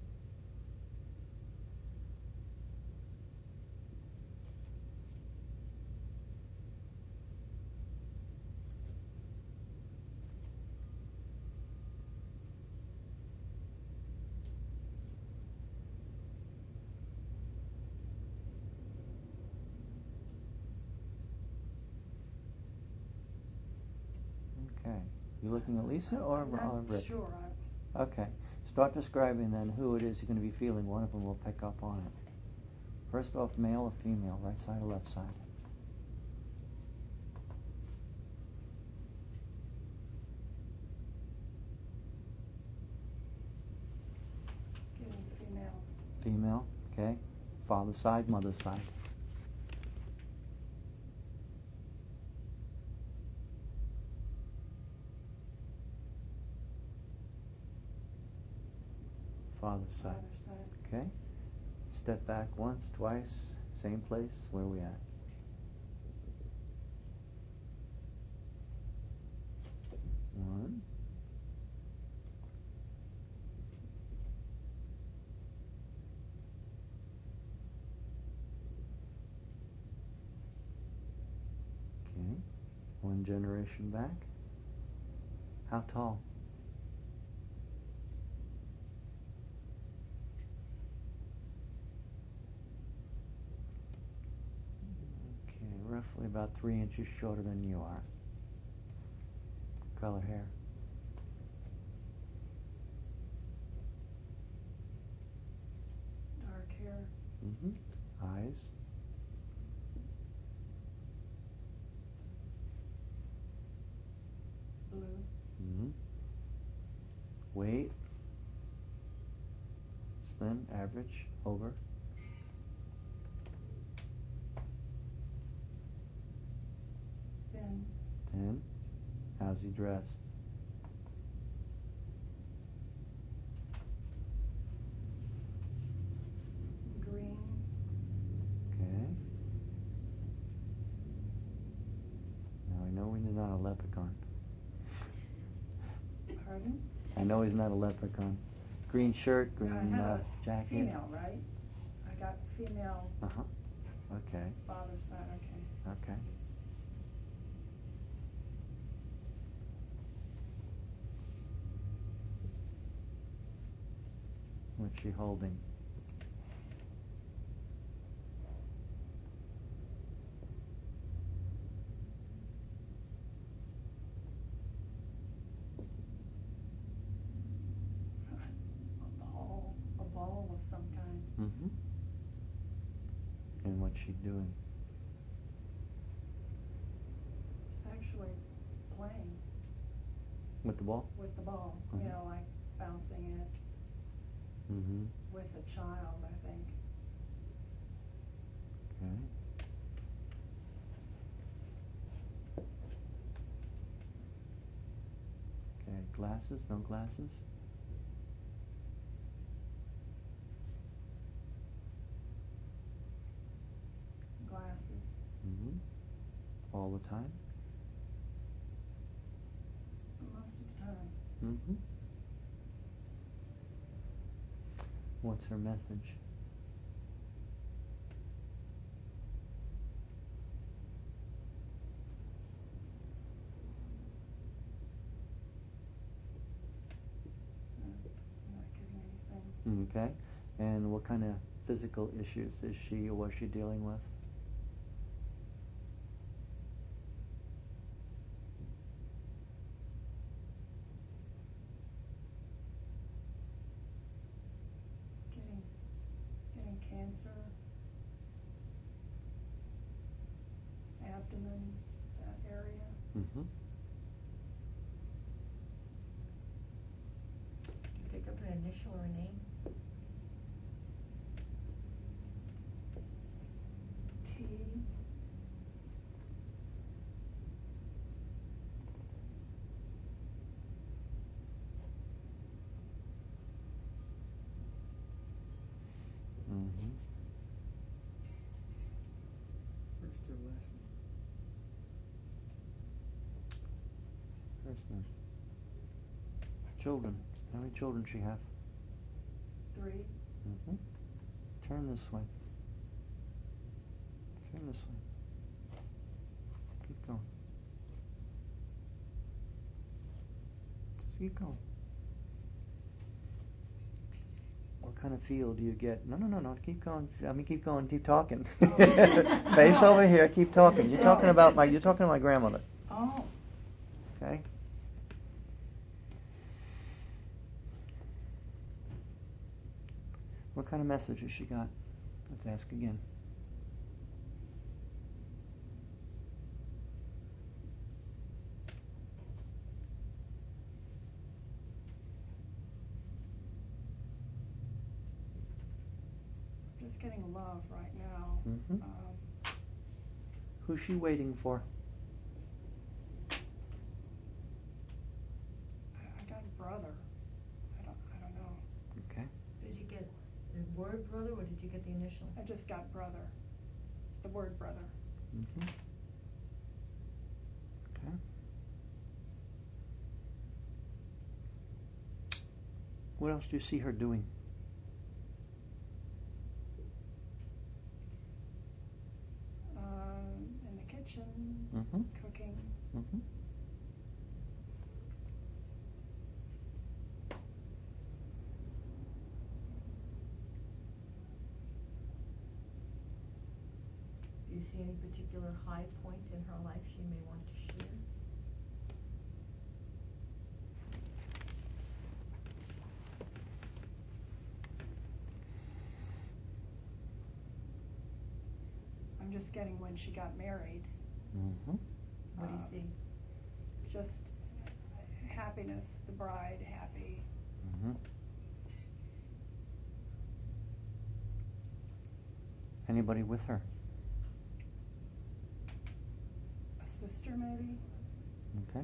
[SPEAKER 1] Okay. You looking at Lisa or,
[SPEAKER 9] I'm
[SPEAKER 1] or
[SPEAKER 9] not
[SPEAKER 1] Rick?
[SPEAKER 9] sure, I,
[SPEAKER 1] Okay. Start describing then who it is you're going to be feeling. One of them will pick up on it. First off, male or female, right side or left side?
[SPEAKER 9] getting female.
[SPEAKER 1] Female, okay. Father's side, mother's side. Father's side.
[SPEAKER 9] Father's side.
[SPEAKER 1] Okay. step back once, twice, same place. Where are we at? One. Okay. One generation back. How tall? Okay, roughly about three inches shorter than you are. Color hair?
[SPEAKER 9] Dark hair.
[SPEAKER 1] Mm-hmm. Eyes?
[SPEAKER 9] Blue.
[SPEAKER 1] Mm-hmm. Weight? Slim, average, over?
[SPEAKER 9] Thin.
[SPEAKER 1] Ten. How's he dressed?
[SPEAKER 9] Green.
[SPEAKER 1] Okay. Now I know he's not a leprechaun.
[SPEAKER 9] Pardon?
[SPEAKER 1] I know he's not a leprechaun. Green shirt, green
[SPEAKER 9] I have
[SPEAKER 1] uh,
[SPEAKER 9] a
[SPEAKER 1] jacket.
[SPEAKER 9] female, right? I got female.
[SPEAKER 1] Uh huh. Okay.
[SPEAKER 9] Father's side. Okay.
[SPEAKER 1] Okay. What's she holding?
[SPEAKER 9] A ball. A ball of some kind.
[SPEAKER 1] Mm-hmm. And what's she doing?
[SPEAKER 9] She's actually playing.
[SPEAKER 1] With the ball?
[SPEAKER 9] With the ball.
[SPEAKER 1] Mm-hmm.
[SPEAKER 9] You know, like bouncing it.
[SPEAKER 1] Mm-hmm.
[SPEAKER 9] With a child, I think.
[SPEAKER 1] Okay. Okay. Glasses? No glasses?
[SPEAKER 9] Glasses.
[SPEAKER 1] Mm-hmm. All the time?
[SPEAKER 9] Most of the time.
[SPEAKER 1] Mm-hmm. What's her message?
[SPEAKER 9] Uh, I'm not getting anything.
[SPEAKER 1] Okay. And what kind of physical issues is she or was she dealing with?
[SPEAKER 9] Getting, getting cancer. Abdomen, that area.
[SPEAKER 1] Mm-hmm.
[SPEAKER 4] Did you pick up an initial or a name?
[SPEAKER 9] T.
[SPEAKER 1] Mm-hmm.
[SPEAKER 7] First or last name?
[SPEAKER 1] First name. Children. How many children she have?
[SPEAKER 9] Three.
[SPEAKER 1] Mm-hmm. Turn this way. Turn this way. Keep going. Just keep going. What kind of feel do you get? No, no, no, no. Keep going. I mean, keep going. Keep talking. Face over here. Keep talking. You're talking about my. You're talking to my grandmother.
[SPEAKER 9] Oh.
[SPEAKER 1] Okay. What kind of message has she got? Let's ask again.
[SPEAKER 9] Just getting love right now.
[SPEAKER 1] Mm-hmm.
[SPEAKER 9] Um,
[SPEAKER 1] Who's she waiting for?
[SPEAKER 9] I, I got a brother. I don't. I don't know.
[SPEAKER 1] Okay.
[SPEAKER 4] Did you get the word brother or did you get the initial?
[SPEAKER 9] I just got brother, the word brother.
[SPEAKER 1] Mm-hmm. Okay. What else do you see her doing?
[SPEAKER 9] Um, in the kitchen,
[SPEAKER 1] Mm-hmm.
[SPEAKER 9] cooking.
[SPEAKER 1] Mm-hmm.
[SPEAKER 4] Do you see any particular high point in her life she may want to share?
[SPEAKER 9] I'm just getting when she got married.
[SPEAKER 1] Mm-hmm.
[SPEAKER 4] What do you
[SPEAKER 9] Um,
[SPEAKER 4] see?
[SPEAKER 9] Just happiness, the bride happy.
[SPEAKER 1] Mm-hmm. Anybody with her?
[SPEAKER 9] A sister maybe?
[SPEAKER 1] Okay.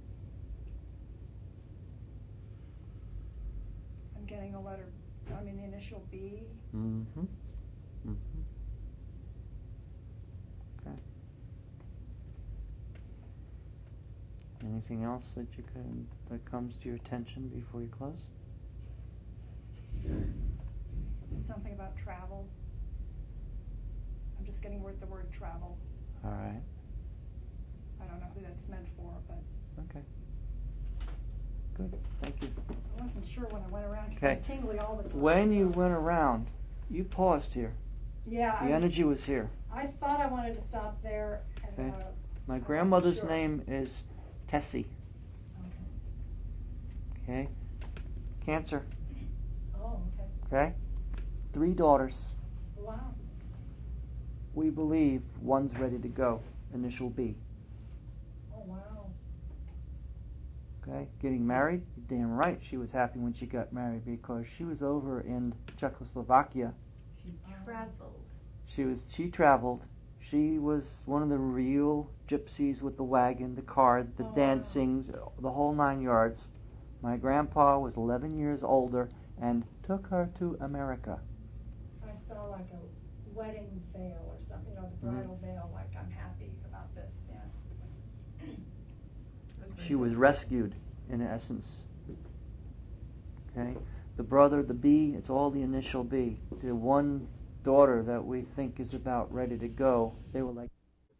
[SPEAKER 9] I'm getting a letter, I mean the initial B.
[SPEAKER 1] Mm-hmm. Mm-hmm. Okay. Anything else that you can that comes to your attention before you close?
[SPEAKER 9] Something about travel. I'm just getting word the word travel.
[SPEAKER 1] All right.
[SPEAKER 9] I don't know who that's meant for, but
[SPEAKER 1] Okay. Good. Thank you.
[SPEAKER 9] I wasn't sure when I went around because
[SPEAKER 1] Okay.
[SPEAKER 9] I'm tingly all the time.
[SPEAKER 1] When you went around, you paused here.
[SPEAKER 9] Yeah,
[SPEAKER 1] The
[SPEAKER 9] I,
[SPEAKER 1] energy was here.
[SPEAKER 9] I thought I wanted to stop there. And,
[SPEAKER 1] Okay.
[SPEAKER 9] uh,
[SPEAKER 1] My
[SPEAKER 9] wasn't
[SPEAKER 1] grandmother's
[SPEAKER 9] sure.
[SPEAKER 1] name is Tessie.
[SPEAKER 9] Okay.
[SPEAKER 1] Okay. Cancer.
[SPEAKER 9] Oh, okay.
[SPEAKER 1] Okay. Three daughters.
[SPEAKER 9] Wow.
[SPEAKER 1] We believe one's ready to go. Initial B.
[SPEAKER 9] Oh, wow.
[SPEAKER 1] Okay. Getting married. You're damn right. She was happy when she got married because she was over in Czechoslovakia.
[SPEAKER 4] She traveled.
[SPEAKER 1] She was. She traveled. She was one of the real gypsies with the wagon, the card, the
[SPEAKER 9] Oh, wow.
[SPEAKER 1] dancings, the whole nine yards. My grandpa was eleven years older and took her to America.
[SPEAKER 9] I saw like a wedding veil or something, you know, the
[SPEAKER 1] Mhm.
[SPEAKER 9] bridal veil, like I'm happy about this, yeah.
[SPEAKER 1] She was rescued, in essence. Okay? The brother, the B, it's all the initial B. The one daughter that we think is about ready to go, they were like